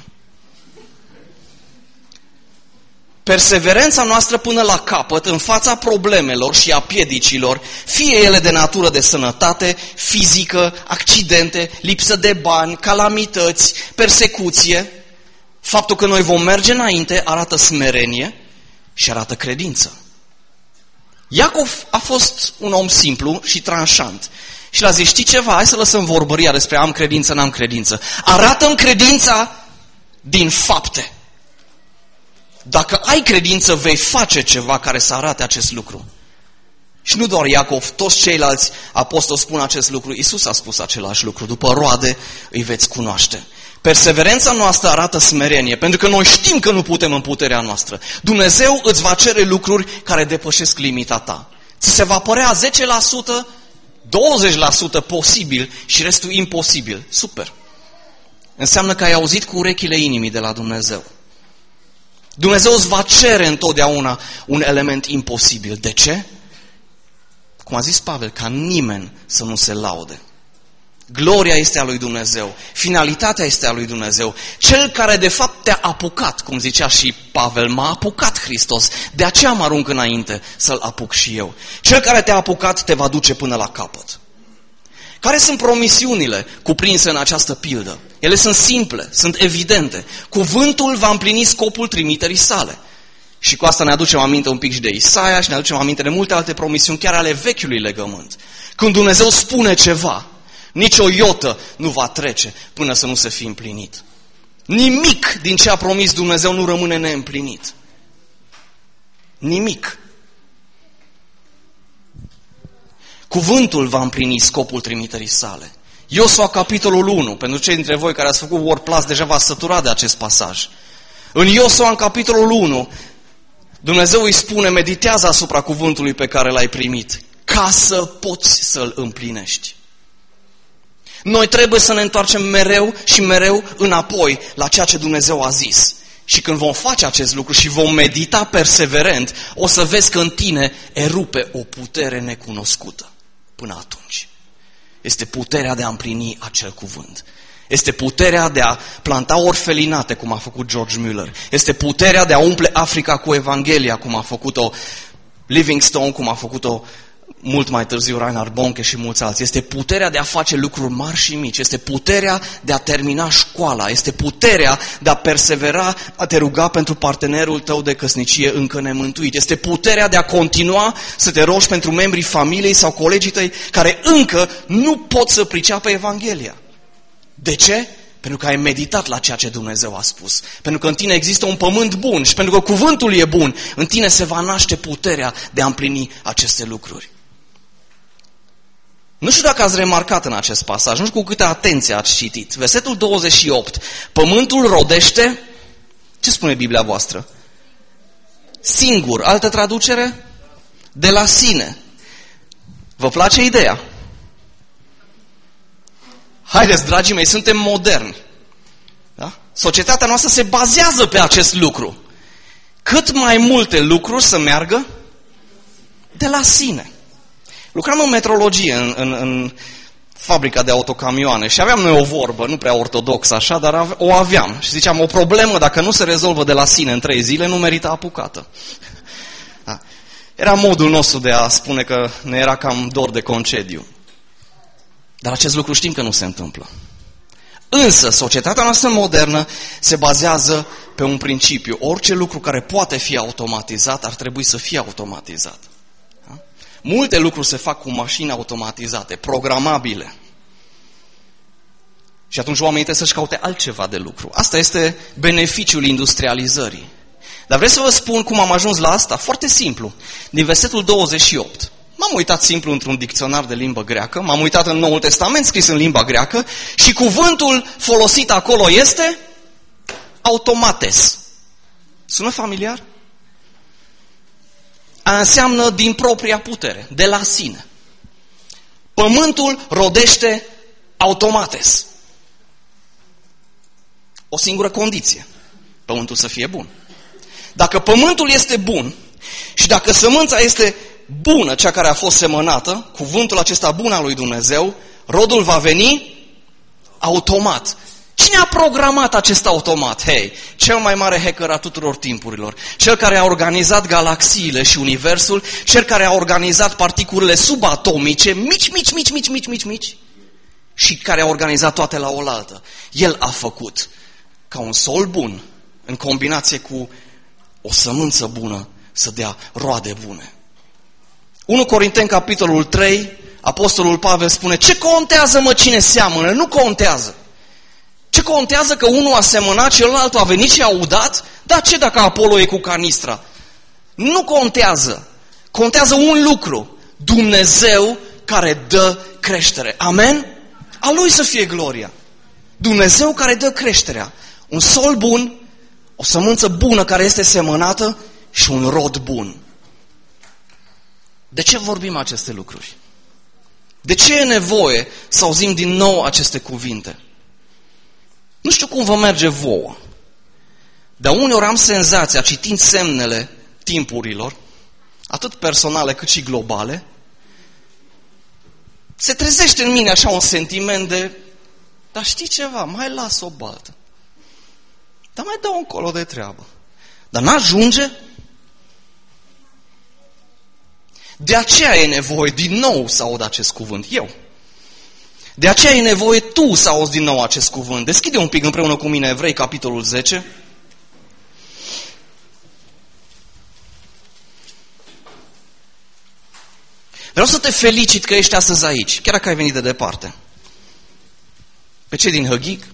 Perseverența noastră până la capăt în fața problemelor și a piedicilor, fie ele de natură de sănătate, fizică, accidente, lipsă de bani, calamități, persecuție, faptul că noi vom merge înainte arată smerenie și arată credință. Iacov a fost un om simplu și tranșant. Și l-a zis, știi ceva? Hai să lăsăm vorbăria despre am credință, n-am credință. Arată-mi credința din fapte. Dacă ai credință, vei face ceva care să arate acest lucru. Și nu doar Iacov, toți ceilalți apostoli spun acest lucru. Iisus a spus același lucru. După roade îi veți cunoaște. Perseverența noastră arată smerenie, pentru că noi știm că nu putem în puterea noastră. Dumnezeu îți va cere lucruri care depășesc limita ta. Ți se va părea 10%, 20% posibil și restul imposibil. Super. Înseamnă că ai auzit cu urechile inimii de la Dumnezeu. Dumnezeu îți va cere întotdeauna un element imposibil. De ce? Cum a zis Pavel, ca nimeni să nu se laude. Gloria este a lui Dumnezeu. Finalitatea este a lui Dumnezeu. Cel care de fapt te-a apucat, cum zicea și Pavel, m-a apucat Hristos. De aceea mă arunc înainte să-L apuc și eu. Cel care te-a apucat te va duce până la capăt. Care sunt promisiunile cuprinse în această pildă? Ele sunt simple, sunt evidente. Cuvântul va împlini scopul trimiterii sale. Și cu asta ne aducem aminte un pic și de Isaia și ne aducem aminte de multe alte promisiuni, chiar ale vechiului legământ. Când Dumnezeu spune ceva, nici o iotă nu va trece până să nu se fi împlinit. Nimic din ce a promis Dumnezeu nu rămâne neîmplinit. Nimic. Cuvântul va împlini scopul trimiterii sale. Iosua, capitolul 1, pentru cei dintre voi care ați făcut Word Plus, deja v-ați săturat de acest pasaj. În Iosua, în capitolul 1, Dumnezeu îi spune, meditează asupra cuvântului pe care l-ai primit, ca să poți să-l împlinești. Noi trebuie să ne întoarcem mereu și mereu înapoi la ceea ce Dumnezeu a zis. Și când vom face acest lucru și vom medita perseverent, o să vezi că în tine erupe o putere necunoscută până atunci. Este puterea de a împlini acel cuvânt. Este puterea de a planta orfelinate, cum a făcut George Mueller. Este puterea de a umple Africa cu Evanghelia, cum a făcut-o Livingstone, cum a făcut-o mult mai târziu Reinhard Bonnke și mulți alții. Este puterea de a face lucruri mari și mici. Este puterea de a termina școala. Este puterea de a persevera, a te ruga pentru partenerul tău de căsnicie încă nemântuit. Este puterea de a continua să te rogi pentru membrii familiei sau colegii tăi care încă nu pot să priceapă Evanghelia. De ce? Pentru că ai meditat la ceea ce Dumnezeu a spus. Pentru că în tine există un pământ bun și pentru că cuvântul e bun, în tine se va naște puterea de a împlini aceste lucruri. Nu știu dacă ați remarcat în acest pasaj, nu știu cu câtă atenție ați citit. Versetul 28. Pământul rodește, ce spune Biblia voastră? Singur. Altă traducere? De la sine. Vă place ideea? Haideți, dragii mei, suntem moderni. Da? Societatea noastră se bazează pe acest lucru. Cât mai multe lucruri să meargă de la sine. Lucram în metrologie, în fabrica de autocamioane și aveam noi o vorbă, nu prea ortodoxă așa, dar o aveam. Și ziceam, o problemă, dacă nu se rezolvă de la sine în 3 zile, nu merită apucată. Da. Era modul nostru de a spune că ne era cam dor de concediu. Dar acest lucru știm că nu se întâmplă. Însă, societatea noastră modernă se bazează pe un principiu. Orice lucru care poate fi automatizat, ar trebui să fie automatizat. Da? Multe lucruri se fac cu mașini automatizate, programabile. Și atunci oamenii trebuie să-și caute altceva de lucru. Asta este beneficiul industrializării. Dar vreau să vă spun cum am ajuns la asta? Foarte simplu. Din versetul 28. M-am uitat simplu într-un dicționar de limbă greacă, m-am uitat în Noul Testament scris în limba greacă și cuvântul folosit acolo este automates. Sună familiar? Înseamnă din propria putere, de la sine. Pământul rodește automates. O singură condiție. Pământul să fie bun. Dacă pământul este bun și dacă sămânța este bună, cea care a fost semănată, cuvântul acesta bun al lui Dumnezeu, rodul va veni automat. Cine a programat acest automat? Hei, cel mai mare hacker a tuturor timpurilor, cel care a organizat galaxiile și universul, cel care a organizat particulele subatomice, mici, și care a organizat toate la oaltă. El a făcut ca un sol bun, în combinație cu o sămânță bună, să dea roade bune. 1 Corinteni, capitolul 3, apostolul Pavel spune, ce contează, mă, cine seamănă? Nu contează. Ce contează că unul a semănat, celălalt a venit și a udat? Dar ce dacă Apollo e cu canistra? Nu contează. Contează un lucru. Dumnezeu care dă creștere. Amen? A Lui să fie gloria. Dumnezeu care dă creșterea. Un sol bun, o sămânță bună care este semănată și un rod bun. De ce vorbim aceste lucruri? De ce e nevoie să auzim din nou aceste cuvinte? Nu știu cum vă merge vouă, dar uneori am senzația, citind semnele timpurilor, atât personale cât și globale, se trezește în mine așa un sentiment de, dar știi ceva, mai las o baltă, dar mai dau încolo de treabă. Dar n-ajunge? De aceea e nevoie din nou să aud acest cuvânt, eu. De aceea e nevoie tu să auzi din nou acest cuvânt. Deschide un pic împreună cu mine Evrei, capitolul 10. Vreau să te felicit că ești astăzi aici, chiar dacă ai venit de departe. Pe cei din Hăghig,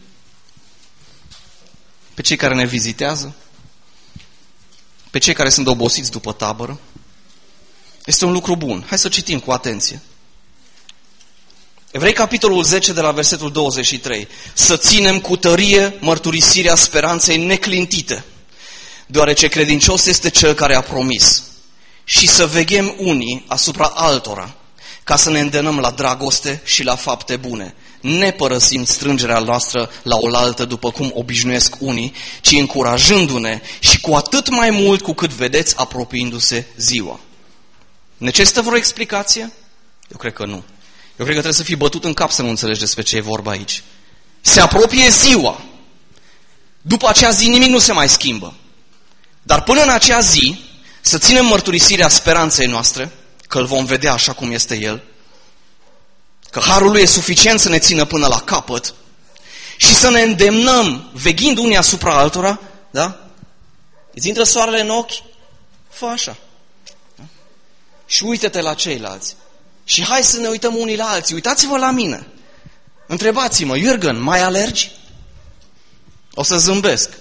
pe cei care ne vizitează, pe cei care sunt obosiți după tabără. Este un lucru bun. Hai să citim cu atenție. Evrei, capitolul 10, de la versetul 23. Să ținem cu tărie mărturisirea speranței neclintite, deoarece credincios este cel care a promis. Și să veghem unii asupra altora, ca să ne îndemnăm la dragoste și la fapte bune, ne părăsim strângerea noastră la oaltă după cum obișnuiesc unii, ci încurajându-ne și cu atât mai mult cu cât vedeți apropiindu-se ziua. Necesită vreo explicație? Eu cred că nu. Eu cred că trebuie să fii bătut în cap să nu înțelegi despre ce e vorba aici. Se apropie ziua. După acea zi nimic nu se mai schimbă. Dar până în acea zi, să ținem mărturisirea speranței noastre, că îl vom vedea așa cum este El, că harul lui e suficient să ne țină până la capăt și să ne îndemnăm, veghind unii asupra altora, da? Îți intră soarele în ochi? Fă așa. Da? Și uite-te la ceilalți. Și hai să ne uităm unii la alții. Uitați-vă la mine. Întrebați-mă, Jürgen, mai alergi? O să zâmbesc.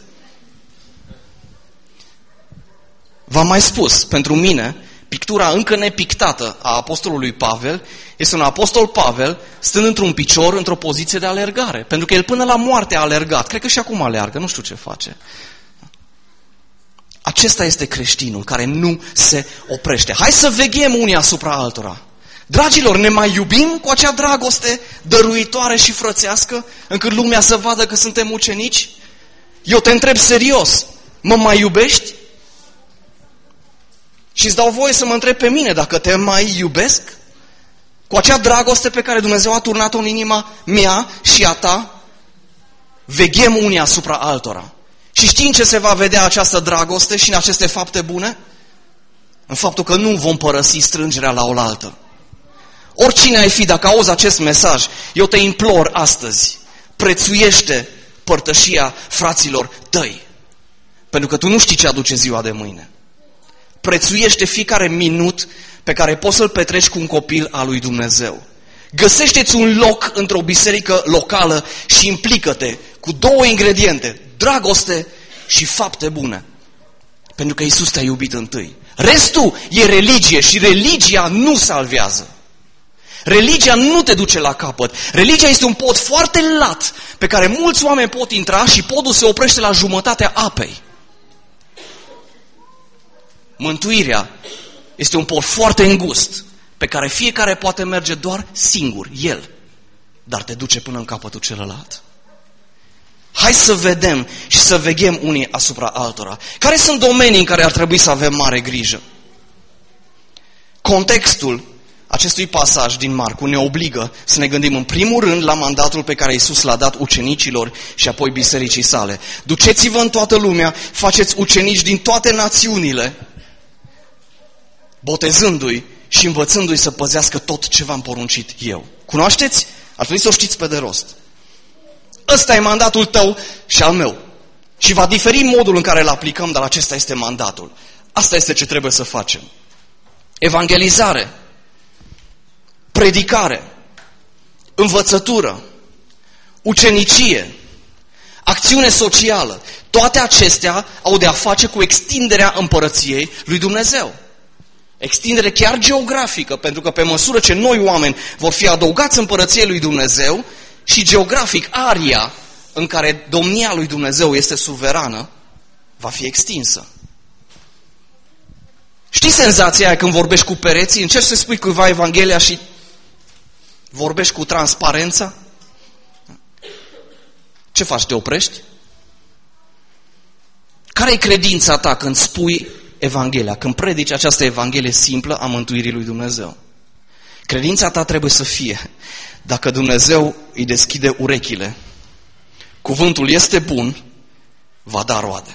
V-am mai spus, pentru mine, pictura încă nepictată a apostolului Pavel este un apostol Pavel stând într-un picior, într-o poziție de alergare. Pentru că el până la moarte a alergat. Cred că și acum alergă, nu știu ce face. Acesta este creștinul care nu se oprește. Hai să veghem unii asupra altora. Dragilor, ne mai iubim cu acea dragoste dăruitoare și frățească, încât lumea să vadă că suntem ucenici? Eu te întreb serios, mă mai iubești? Și îți dau voie să mă întreb pe mine dacă te mai iubesc? Cu acea dragoste pe care Dumnezeu a turnat-o în inima mea și a ta? Veghem unii asupra altora. Și știi ce se va vedea această dragoste și în aceste fapte bune? În faptul că nu vom părăsi strângerea la oaltă. Oricine ai fi, dacă auzi acest mesaj, eu te implor astăzi, prețuiește părtășia fraților tăi. Pentru că tu nu știi ce aduce ziua de mâine. Prețuiește fiecare minut pe care poți să-l petreci cu un copil al lui Dumnezeu. Găsește-ți un loc într-o biserică locală și implică-te cu două ingrediente, dragoste și fapte bune. Pentru că Iisus te-a iubit întâi. Restul e religie și religia nu salvează. Religia nu te duce la capăt. Religia este un pod foarte lat pe care mulți oameni pot intra și podul se oprește la jumătatea apei. Mântuirea este un pod foarte îngust pe care fiecare poate merge doar singur, el, dar te duce până în capătul celălalt. Hai să vedem și să veghem unii asupra altora. Care sunt domenii în care ar trebui să avem mare grijă? Contextul acestui pasaj din Marcu ne obligă să ne gândim în primul rând la mandatul pe care Iisus l-a dat ucenicilor și apoi bisericii sale. Duceți-vă în toată lumea, faceți ucenici din toate națiunile, botezându-i și învățându-i să păzească tot ce v-am poruncit eu. Cunoașteți? Ar trebui să o știți pe de rost. Ăsta e mandatul tău și al meu. Și va diferi modul în care îl aplicăm, dar acesta este mandatul. Asta este ce trebuie să facem. Evangelizare, predicare, învățătură, ucenicie, acțiune socială. Toate acestea au de a face cu extinderea împărăției lui Dumnezeu. Extindere chiar geografică, pentru că pe măsură ce noi oameni vor fi adăugați împărăției lui Dumnezeu și geografic aria în care domnia lui Dumnezeu este suverană, va fi extinsă. Știi senzația aia când vorbești cu pereții, încerci să spui cuiva Evanghelia și vorbești cu transparența? Ce faci, te oprești? Care e credința ta când spui Evanghelia, când predici această Evanghelie simplă a mântuirii lui Dumnezeu? Credința ta trebuie să fie, dacă Dumnezeu îi deschide urechile, cuvântul este bun, va da roade.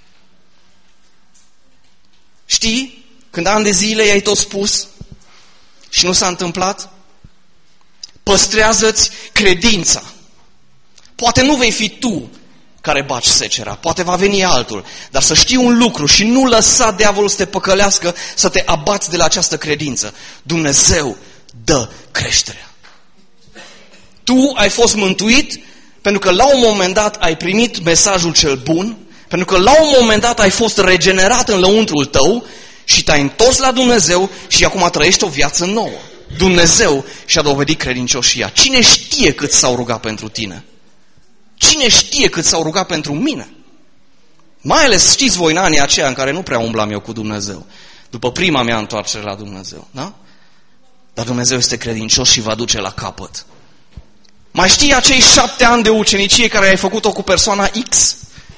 Știi, când ani de zile i-ai tot spus și nu s-a întâmplat, păstrează-ți credința. Poate nu vei fi tu care baci secera, poate va veni altul, dar să știi un lucru și nu lăsa diavolul să te păcălească, să te abați de la această credință. Dumnezeu dă creșterea. Tu ai fost mântuit pentru că la un moment dat ai primit mesajul cel bun, pentru că la un moment dat ai fost regenerat în lăuntrul tău și te-ai întors la Dumnezeu și acum trăiești o viață nouă. Dumnezeu și-a dovedit credincioșia. Cine știe cât s-au rugat pentru tine? Cine știe cât s-au rugat pentru mine? Mai ales știți voi în anii aceia în care nu prea umblam eu cu Dumnezeu. După prima mea întoarcere la Dumnezeu. Da? Dar Dumnezeu este credincios și va duce la capăt. Mai știi acei 7 ani de ucenicie care ai făcut-o cu persoana X?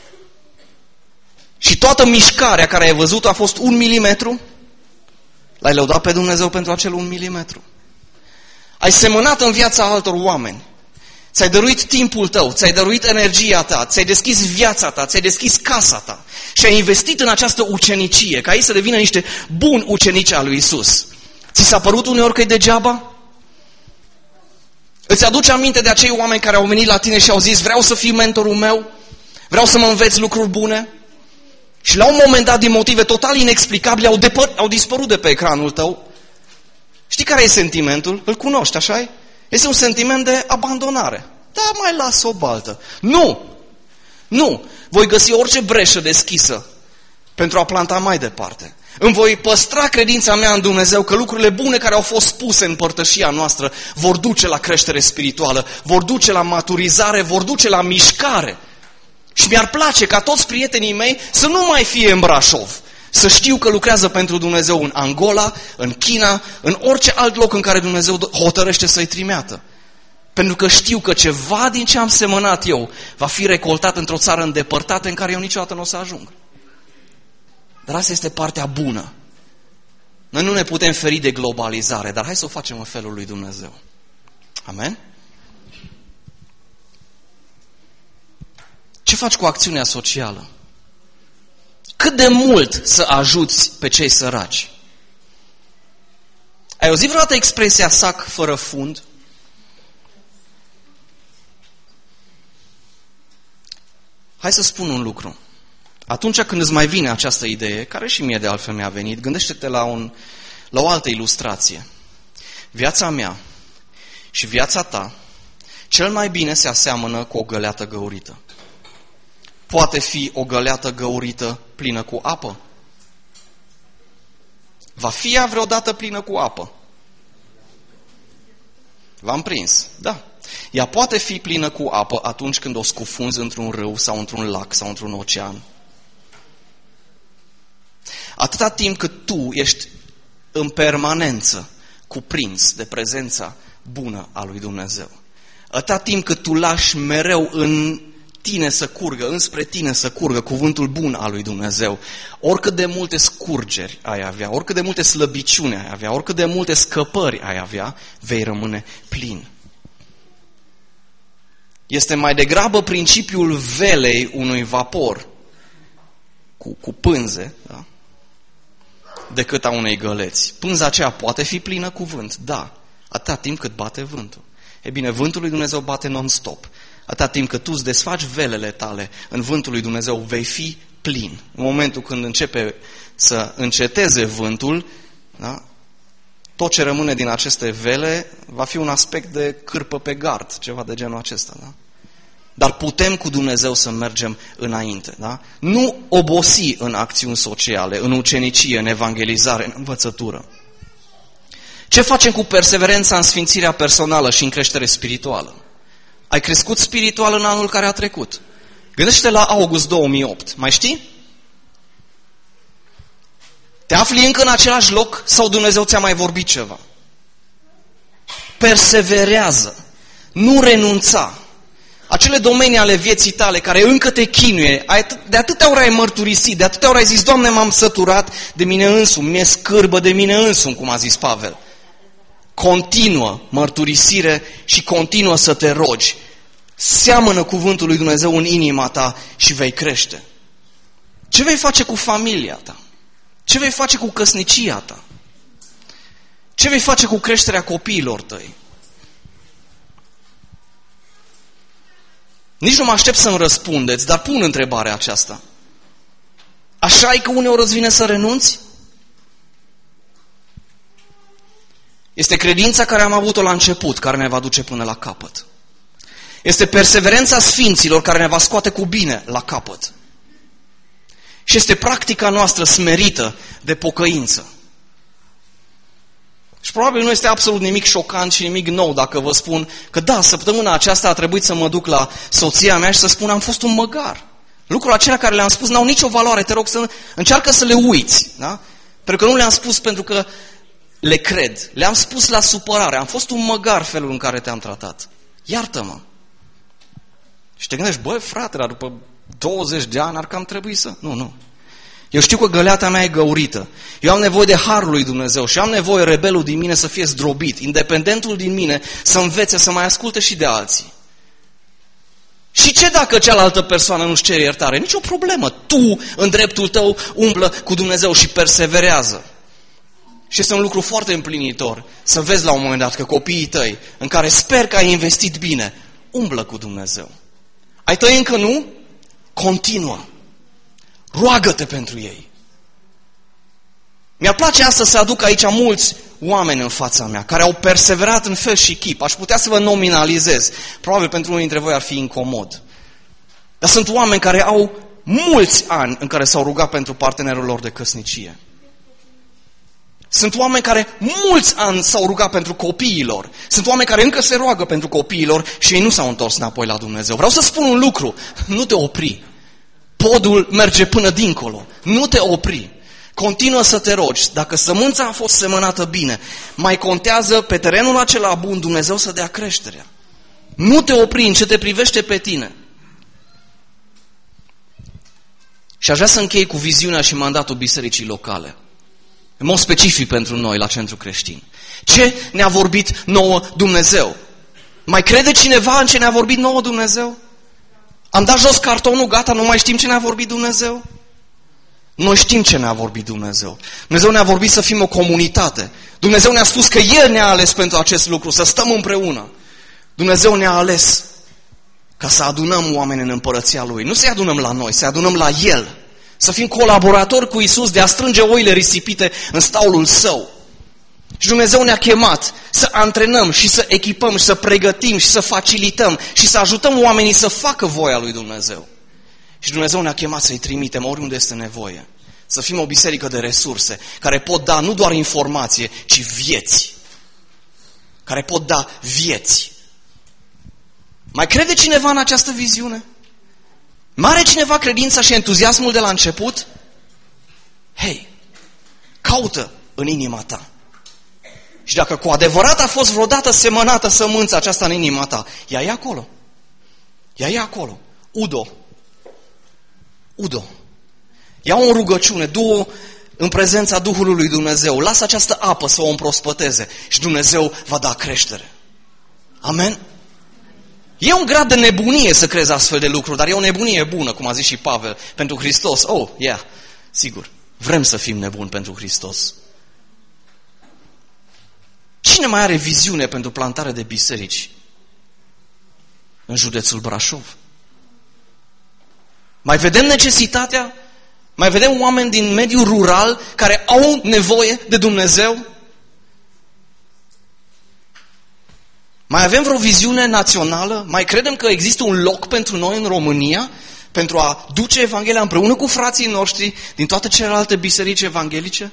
Și toată mișcarea care ai văzut-o a fost 1 milimetru? L-ai lăudat pe Dumnezeu pentru acel 1 milimetru. Ai semănat în viața altor oameni. Ți-ai dăruit timpul tău, ți-ai dăruit energia ta, ți-ai deschis viața ta, ți-ai deschis casa ta și ai investit în această ucenicie, ca ei să devină niște buni ucenici al lui Isus. Ți s-a părut uneori că e degeaba? Îți aduce aminte de acei oameni care au venit la tine și au zis, vreau să fii mentorul meu, vreau să mă înveți lucruri bune? Și la un moment dat, din motive total inexplicabile, au dispărut de pe ecranul tău. Știi care e sentimentul? Îl cunoști, așa-i? Este un sentiment de abandonare. Da, mai las o baltă. Nu! Nu! Voi găsi orice breșă deschisă pentru a planta mai departe. Îmi voi păstra credința mea în Dumnezeu că lucrurile bune care au fost spuse în părtășia noastră vor duce la creștere spirituală, vor duce la maturizare, vor duce la mișcare. Și mi-ar place ca toți prietenii mei să nu mai fie în Brașov, să știu că lucrează pentru Dumnezeu în Angola, în China, în orice alt loc în care Dumnezeu hotărăște să-i trimeată. Pentru că știu că ceva din ce am semănat eu va fi recoltat într-o țară îndepărtată în care eu niciodată nu o să ajung. Dar asta este partea bună. Noi nu ne putem feri de globalizare, dar hai să o facem în felul lui Dumnezeu. Amen? Ce faci cu acțiunea socială? Cât de mult să ajuți pe cei săraci? Ai auzit vreodată expresia sac fără fund? Hai să spun un lucru. Atunci când îți mai vine această idee, care și mie de altfel mi-a venit, gândește-te la o altă ilustrație. Viața mea și viața ta cel mai bine se aseamănă cu o găleată găurită. Poate fi o găleată găurită plină cu apă? Va fi ea vreodată plină cu apă? V-am prins, da. Ea poate fi plină cu apă atunci când o scufunzi într-un râu sau într-un lac sau într-un ocean. Atâta timp cât tu ești în permanență cuprins de prezența bună a lui Dumnezeu, atâta timp cât tu lași mereu în tine să curgă, înspre tine să curgă cuvântul bun al lui Dumnezeu, oricât de multe scurgeri ai avea, oricât de multe slăbiciuni ai avea, oricât de multe scăpări ai avea, vei rămâne plin. Este mai degrabă principiul velei unui vapor cu pânze, da? Decât a unei găleți. Pânza aceea poate fi plină cu vânt, da, atâta timp cât bate vântul. E bine, vântul lui Dumnezeu bate non-stop. Atâta timp cât tu îți desfaci velele tale în vântul lui Dumnezeu, vei fi plin. În momentul când începe să înceteze vântul, da? Tot ce rămâne din aceste vele va fi un aspect de cârpă pe gard, ceva de genul acesta. Da? Dar putem cu Dumnezeu să mergem înainte. Da? Nu obosi în acțiuni sociale, în ucenicie, în evangelizare, în învățătură. Ce facem cu perseverența în sfințirea personală și în creștere spirituală? Ai crescut spiritual în anul care a trecut. Gândește-te la august 2008. Mai știi? Te afli încă în același loc sau Dumnezeu ți-a mai vorbit ceva? Perseverează, nu renunța. Acele domenii ale vieții tale care încă te chinuie, de atâtea ori ai mărturisit, de atâtea ori ai zis, Doamne, m-am săturat de mine însumi, mi-e scârbă de mine însumi, cum a zis Pavel. Continuă mărturisire și continuă să te rogi. Seamănă cuvântul lui Dumnezeu în inima ta și vei crește. Ce vei face cu familia ta? Ce vei face cu căsnicia ta? Ce vei face cu creșterea copiilor tăi? Nici nu mă aștept să-mi răspundeți, dar pun întrebarea aceasta. Așa e că uneori îți vine să renunți? Este credința care am avut-o la început, care ne va duce până la capăt. Este perseverența sfinților care ne va scoate cu bine la capăt. Și este practica noastră smerită de pocăință. Și probabil nu este absolut nimic șocant și nimic nou dacă vă spun că da, săptămâna aceasta a trebuit să mă duc la soția mea și să spun am fost un măgar. Lucrurile acelea care le-am spus n-au nicio valoare, te rog să încearcă să le uiți. Da? Pentru că nu le-am spus pentru că le cred. Le-am spus la supărare. Am fost un măgar felul în care te-am tratat. Iartă-mă. Și te gândești, băi frate, dar după 20 de ani ar cam trebui să... Nu. Eu știu că găleata mea e găurită. Eu am nevoie de harul lui Dumnezeu și am nevoie rebelul din mine să fie zdrobit, independentul din mine să învețe, să mai asculte și de alții. Și ce dacă cealaltă persoană nu-și cere iertare? Nici o problemă. Tu, în dreptul tău, umblă cu Dumnezeu și perseverează. Și este un lucru foarte împlinitor să vezi la un moment dat că copiii tăi, în care sper că ai investit bine, umblă cu Dumnezeu. Ai tăi încă nu? Continuă. Roagă-te pentru ei. Mi-ar place astăzi să aduc aici mulți oameni în fața mea, care au perseverat în fel și chip. Aș putea să vă nominalizez. Probabil pentru unii dintre voi ar fi incomod. Dar sunt oameni care au mulți ani în care s-au rugat pentru partenerul lor de căsnicie. Sunt oameni care mulți ani s-au rugat pentru copiilor. Sunt oameni care încă se roagă pentru copiilor și ei nu s-au întors înapoi la Dumnezeu. Vreau să spun un lucru. Nu te opri. Podul merge până dincolo. Nu te opri. Continuă să te rogi. Dacă sămânța a fost semănată bine, mai contează pe terenul acela bun Dumnezeu să dea creșterea. Nu te opri în ce te privește pe tine. Și aș vrea să închei cu viziunea și mandatul bisericii locale. În mod specific pentru noi la Centru Creștin. Ce ne-a vorbit nouă Dumnezeu? Mai crede cineva în ce ne-a vorbit nouă Dumnezeu? Am dat jos cartonul, gata, nu mai știm ce ne-a vorbit Dumnezeu? Noi știm ce ne-a vorbit Dumnezeu. Dumnezeu ne-a vorbit să fim o comunitate. Dumnezeu ne-a spus că El ne-a ales pentru acest lucru, să stăm împreună. Dumnezeu ne-a ales ca să adunăm oameni în împărăția Lui. Nu să-i adunăm la noi, să-i adunăm la El. Să fim colaboratori cu Iisus de a strânge oile risipite în staulul Său. Și Dumnezeu ne-a chemat să antrenăm și să echipăm și să pregătim și să facilităm și să ajutăm oamenii să facă voia lui Dumnezeu. Și Dumnezeu ne-a chemat să-i trimitem oriunde este nevoie. Să fim o biserică de resurse care pot da nu doar informație, ci vieți. Care pot da vieți. Mai crede cineva în această viziune? Mai are cineva credința și entuziasmul de la început? Hei, caută în inima ta. Și dacă cu adevărat a fost vreodată semănată sămânța aceasta în inima ta, ea e acolo. Ea e acolo. Udo. Ia o rugăciune, du-o în prezența Duhului lui Dumnezeu. Lasă această apă să o împrospăteze și Dumnezeu va da creștere. Amen? E un grad de nebunie să crezi astfel de lucruri, dar e o nebunie bună, cum a zis și Pavel, pentru Hristos. Sigur, vrem să fim nebuni pentru Hristos. Cine mai are viziune pentru plantare de biserici în județul Brașov? Mai vedem necesitatea? Mai vedem oameni din mediul rural care au nevoie de Dumnezeu? Mai avem vreo viziune națională? Mai credem că există un loc pentru noi în România pentru a duce Evanghelia împreună cu frații noștri din toate celelalte biserici evanghelice?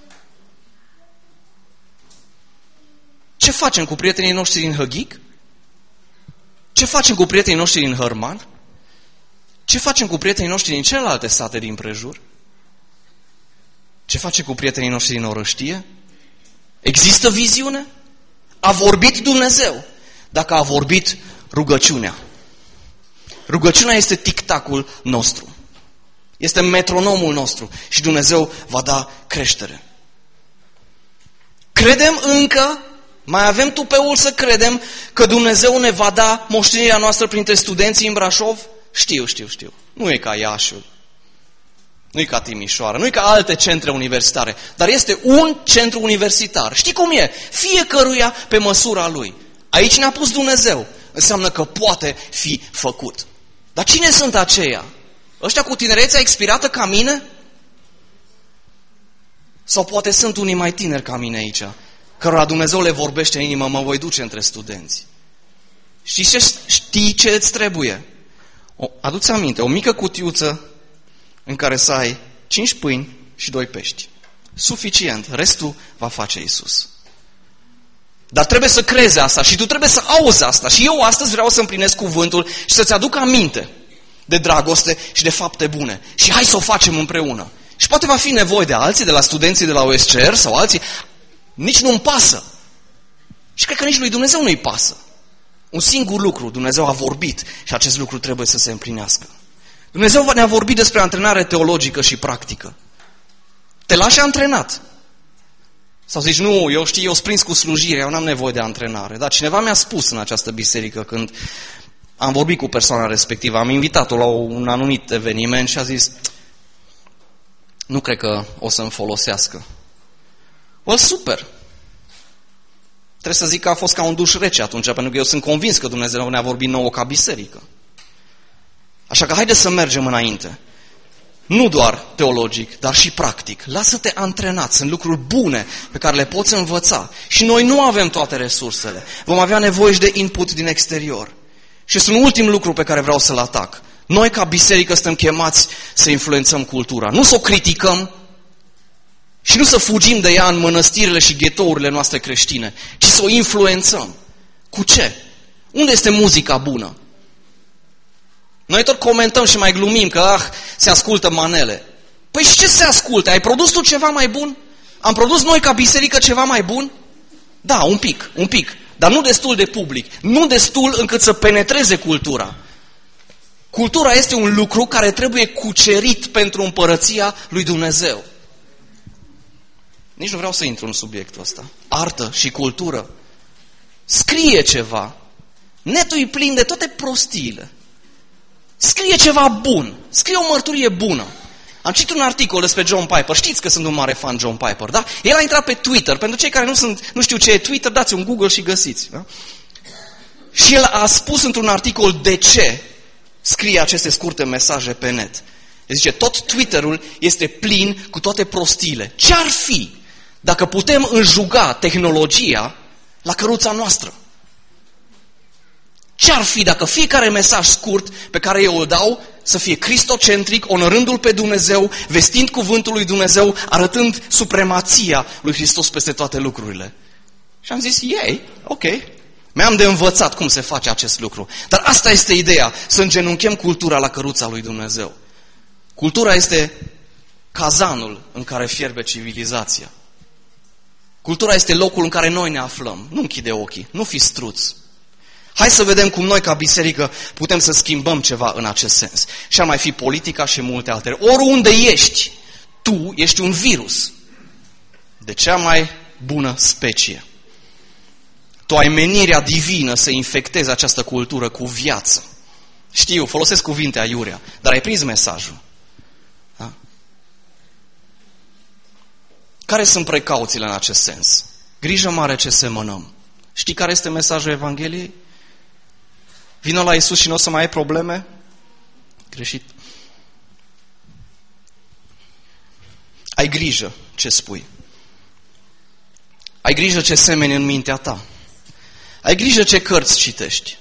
Ce facem cu prietenii noștri din Hăghic? Ce facem cu prietenii noștri din Hărman? Ce facem cu prietenii noștri din celelalte sate din prejur? Ce face cu prietenii noștri din oră? Știe? Există viziune? A vorbit Dumnezeu. Dacă a vorbit, rugăciunea. Rugăciunea este tic-tacul nostru. Este metronomul nostru și Dumnezeu va da creștere. Credem încă, mai avem tupeul să credem că Dumnezeu ne va da moștenirea noastră printre studenții în Brașov? Știu. Nu e ca Iașiul, nu e ca Timișoara, nu e ca alte centre universitare, dar este un centru universitar. Știi cum e? Fiecăruia pe măsura lui. Aici ne-a pus Dumnezeu. Înseamnă că poate fi făcut. Dar cine sunt aceia? Ăștia cu tinerețea expirată ca mine? Sau poate sunt unii mai tineri ca mine aici, cărora Dumnezeu le vorbește în inimă, mă voi duce între studenți. Știi ce îți trebuie? Adu-ți aminte, o mică cutiuță în care să ai 5 pâini și 2 pești. Suficient, restul va face Iisus. Dar trebuie să crezi asta și tu trebuie să auzi asta. Și eu astăzi vreau să împlinesc cuvântul și să-ți aduc aminte de dragoste și de fapte bune. Și hai să o facem împreună. Și poate va fi nevoie de alții, de la studenții de la OSCR sau alții. Nici nu-mi pasă. Și cred că nici lui Dumnezeu nu-i pasă. Un singur lucru, Dumnezeu a vorbit și acest lucru trebuie să se împlinească. Dumnezeu ne-a vorbit despre antrenare teologică și practică. Te lași antrenat. Sau zici, nu, eu sunt prins cu slujire, eu n-am nevoie de antrenare. Dar cineva mi-a spus în această biserică, când am vorbit cu persoana respectivă, am invitat-o la un anumit eveniment și a zis, nu cred că o să-mi folosească. Super! Trebuie să zic că a fost ca un duș rece atunci, pentru că eu sunt convins că Dumnezeu ne-a vorbit nouă ca biserică. Așa că haide să mergem înainte. Nu doar teologic, dar și practic. Lasă-te antrenat, sunt lucruri bune pe care le poți învăța. Și noi nu avem toate resursele. Vom avea nevoie și de input din exterior. Și este un ultim lucru pe care vreau să-l atac. Noi ca biserică suntem chemați să influențăm cultura. Nu să o criticăm și nu să fugim de ea în mănăstirile și ghetourile noastre creștine, ci să o influențăm. Cu ce? Unde este muzica bună? Noi tot comentăm și mai glumim că se ascultă manele. Păi și ce se ascultă? Ai produs tu ceva mai bun? Am produs noi ca biserică ceva mai bun? Da, un pic, dar nu destul de public, nu destul încât să penetreze cultura. Cultura este un lucru care trebuie cucerit pentru împărăția lui Dumnezeu. Nici nu vreau să intru în subiectul ăsta. Artă și cultură. Scrie ceva. Netul e plin de toate prostiile. Scrie ceva bun. Scrie o mărturie bună. Am citit un articol despre John Piper. Știți că sunt un mare fan John Piper, da? El a intrat pe Twitter. Pentru cei care nu știu ce e Twitter, dați un Google și găsiți. Da? Și el a spus într-un articol de ce scrie aceste scurte mesaje pe net. El zice, tot Twitter-ul este plin cu toate prostiile. Ce-ar fi dacă putem înjuga tehnologia la căruța noastră? Ce-ar fi dacă fiecare mesaj scurt pe care eu îl dau să fie cristocentric, onorându-L pe Dumnezeu, vestind cuvântul lui Dumnezeu, arătând supremația lui Hristos peste toate lucrurile? Și am zis, ok. Mi-am de învățat cum se face acest lucru. Dar asta este ideea, să îngenunchem cultura la căruța lui Dumnezeu. Cultura este cazanul în care fierbe civilizația. Cultura este locul în care noi ne aflăm. Nu închide ochii, nu fi struț. Hai să vedem cum noi ca biserică putem să schimbăm ceva în acest sens. Și ar mai fi politica și multe altele. Oriunde ești, tu ești un virus de cea mai bună specie. Tu ai menirea divină să infectezi această cultură cu viață. Știu, folosesc cuvinte aiurea, dar ai prins mesajul. Da? Care sunt precauțiile în acest sens? Grijă mare ce semănăm. Știi care este mesajul Evangheliei? Vino la Iisus și nu o să mai ai probleme? Greșit. Ai grijă ce spui. Ai grijă ce semeni în mintea ta. Ai grijă ce cărți citești.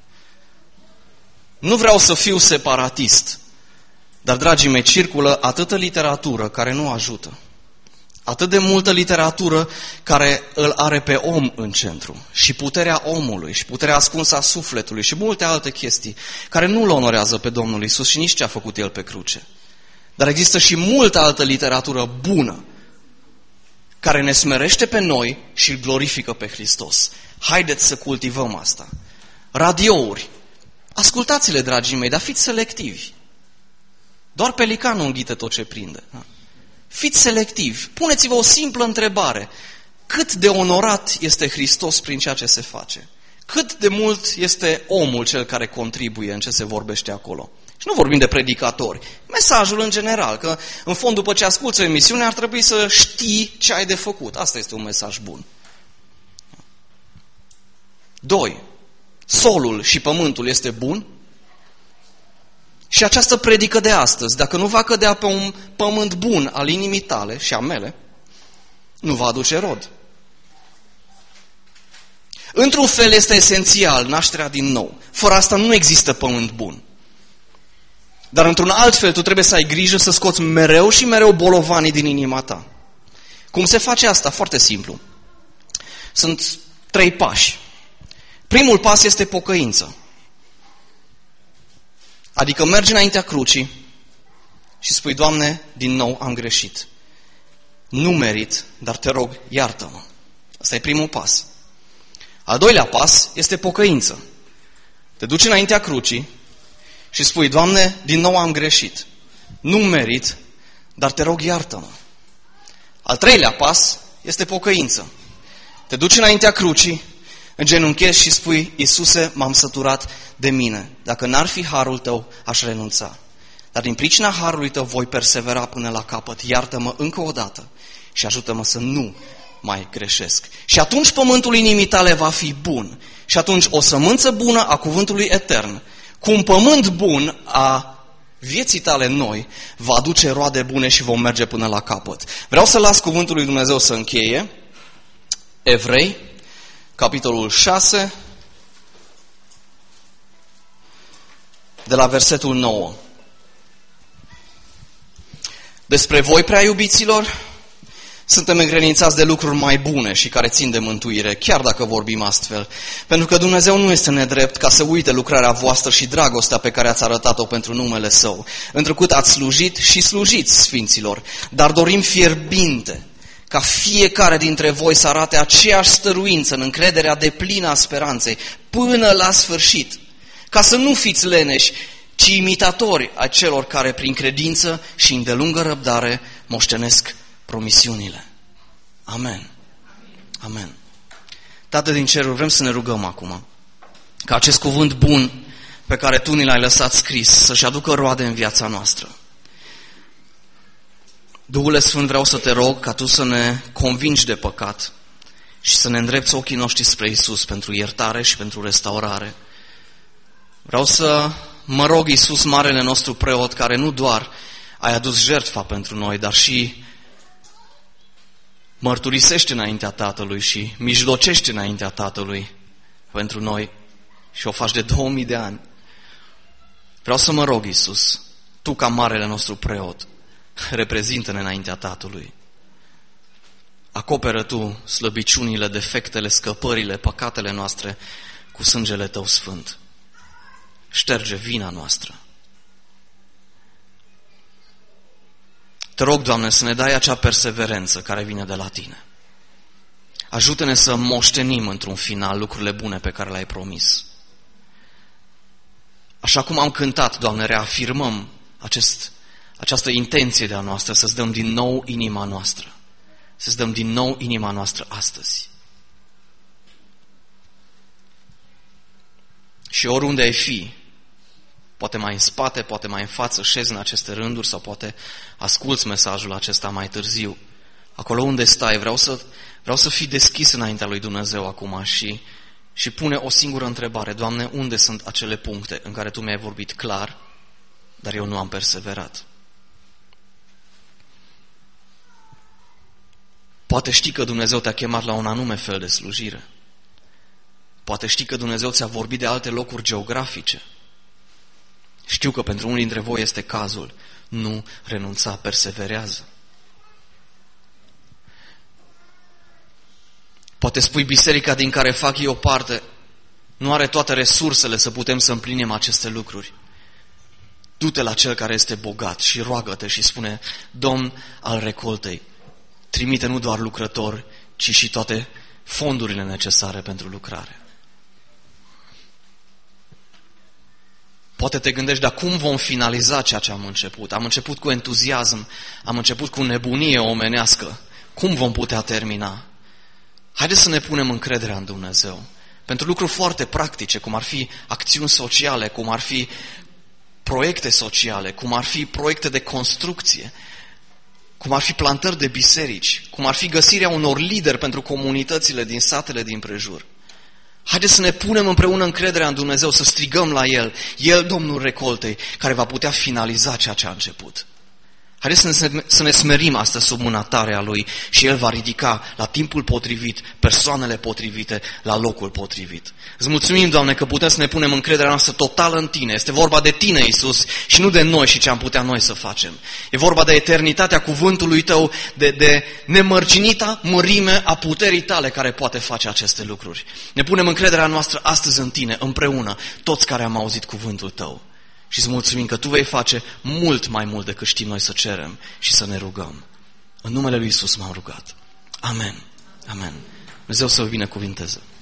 Nu vreau să fiu separatist, dar, dragii mei, circulă atâtă literatură care nu ajută. Atât de multă literatură care îl are pe om în centru. Și puterea omului, și puterea ascunsă a sufletului, și multe alte chestii care nu îl onorează pe Domnul Iisus și nici ce a făcut El pe cruce. Dar există și multă altă literatură bună care ne smerește pe noi și îl glorifică pe Hristos. Haideți să cultivăm asta. Radiouri. Ascultați-le, dragii mei, dar fiți selectivi. Doar pelicanul înghite tot ce prinde. Fiți selectivi. Puneți-vă o simplă întrebare. Cât de onorat este Hristos prin ceea ce se face? Cât de mult este omul cel care contribuie în ce se vorbește acolo? Și nu vorbim de predicatori. Mesajul în general, că în fond după ce asculți o emisiune ar trebui să știi ce ai de făcut. Asta este un mesaj bun. 2. Solul și pământul este bun? Și această predică de astăzi, dacă nu va cădea pe un pământ bun al inimii tale și a mele, nu va aduce rod. Într-un fel este esențial nașterea din nou. Fără asta nu există pământ bun. Dar într-un alt fel tu trebuie să ai grijă să scoți mereu și mereu bolovanii din inima ta. Cum se face asta? Foarte simplu. Sunt 3 pași. Primul pas este pocăință. Adică mergi înaintea crucii și spui, Doamne, din nou am greșit. Nu merit, dar te rog, iartă-mă. Asta e primul pas. Al doilea pas este pocăință. Te duci înaintea crucii și spui, Doamne, din nou am greșit. Nu merit, dar te rog, iartă-mă. Al treilea pas este pocăință. Te duci înaintea crucii, îngenunchezi și spui, Iisuse, m-am săturat de mine. Dacă n-ar fi harul tău, aș renunța. Dar din pricina harului tău voi persevera până la capăt. Iartă-mă încă o dată și ajută-mă să nu mai greșesc. Și atunci pământul inimii tale va fi bun. Și atunci o sămânță bună a cuvântului etern, cu un pământ bun a vieții tale noi, va aduce roade bune și vom merge până la capăt. Vreau să las cuvântul lui Dumnezeu să încheie. Evrei, capitolul 6, de la versetul 9. Despre voi, prea iubiților, suntem încredințați de lucruri mai bune și care țin de mântuire, chiar dacă vorbim astfel. Pentru că Dumnezeu nu este nedrept ca să uite lucrarea voastră și dragostea pe care ați arătat-o pentru numele Său, întrucât ați slujit și slujiți sfinților, dar dorim fierbinte ca fiecare dintre voi să arate aceeași stăruință în încrederea deplină a speranței până la sfârșit, ca să nu fiți leneși, ci imitatori ai celor care prin credință și îndelungă răbdare moștenesc promisiunile. Amen. Amen. Tată din ceruri, vrem să ne rugăm acum ca acest cuvânt bun pe care Tu ni l-ai lăsat scris să-și aducă roade în viața noastră. Duhule Sfânt, vreau să Te rog ca Tu să ne convingi de păcat și să ne îndrepți ochii noștri spre Iisus pentru iertare și pentru restaurare. Vreau să mă rog, Iisus, marele nostru preot, care nu doar ai adus jertfa pentru noi, dar și mărturisește înaintea Tatălui și mijlocește înaintea Tatălui pentru noi și o faci de 2000 de ani. Vreau să mă rog, Iisus, Tu ca marele nostru preot, reprezintă-ne înaintea Tatălui. Acoperă Tu slăbiciunile, defectele, scăpările, păcatele noastre cu sângele Tău sfânt. Șterge vina noastră. Te rog, Doamne, să ne dai acea perseverență care vine de la Tine. Ajută-ne să moștenim într-un final lucrurile bune pe care le-ai promis. Așa cum am cântat, Doamne, reafirmăm această intenție de-a noastră, să-ți dăm din nou inima noastră. Să-ți dăm din nou inima noastră astăzi. Și oriunde ai fi, poate mai în spate, poate mai în față, șezi în aceste rânduri sau poate asculți mesajul acesta mai târziu. Acolo unde stai, vreau să fii deschis înaintea lui Dumnezeu acum și pune o singură întrebare. Doamne, unde sunt acele puncte în care Tu mi-ai vorbit clar, dar eu nu am perseverat? Poate știi că Dumnezeu te-a chemat la un anume fel de slujire. Poate știi că Dumnezeu ți-a vorbit de alte locuri geografice. Știu că pentru unii dintre voi este cazul. Nu renunța, perseverează. Poate spui, biserica din care fac eu parte nu are toate resursele să putem să împlinim aceste lucruri. Du-te la Cel care este bogat și roagă-te și spune, Domn al recoltei, trimite nu doar lucrători, ci și toate fondurile necesare pentru lucrare. Poate te gândești, dar cum vom finaliza ceea ce am început? Am început cu entuziasm, am început cu nebunie omenească. Cum vom putea termina? Haideți să ne punem încrederea în Dumnezeu. Pentru lucruri foarte practice, cum ar fi acțiuni sociale, cum ar fi proiecte sociale, cum ar fi proiecte de construcție, cum ar fi plantări de biserici, cum ar fi găsirea unor lideri pentru comunitățile din satele din prejur. Haideți să ne punem împreună încrederea în Dumnezeu, să strigăm la El, El, Domnul recoltei, care va putea finaliza ceea ce a început. Haideți să ne smerim astăzi sub mâna tare a Lui și El va ridica la timpul potrivit persoanele potrivite la locul potrivit. Îți mulțumim, Doamne, că putem să ne punem încrederea noastră totală în Tine. Este vorba de Tine, Iisus, și nu de noi și ce am putea noi să facem. E vorba de eternitatea cuvântului Tău, de nemărginita mărime a puterii Tale care poate face aceste lucruri. Ne punem încrederea noastră astăzi în Tine, împreună, toți care am auzit cuvântul Tău. Și îți mulțumim că Tu vei face mult mai mult decât știm noi să cerem și să ne rugăm. În numele Lui Iisus m-am rugat. Amen. Amen. Dumnezeu să vă binecuvinteze.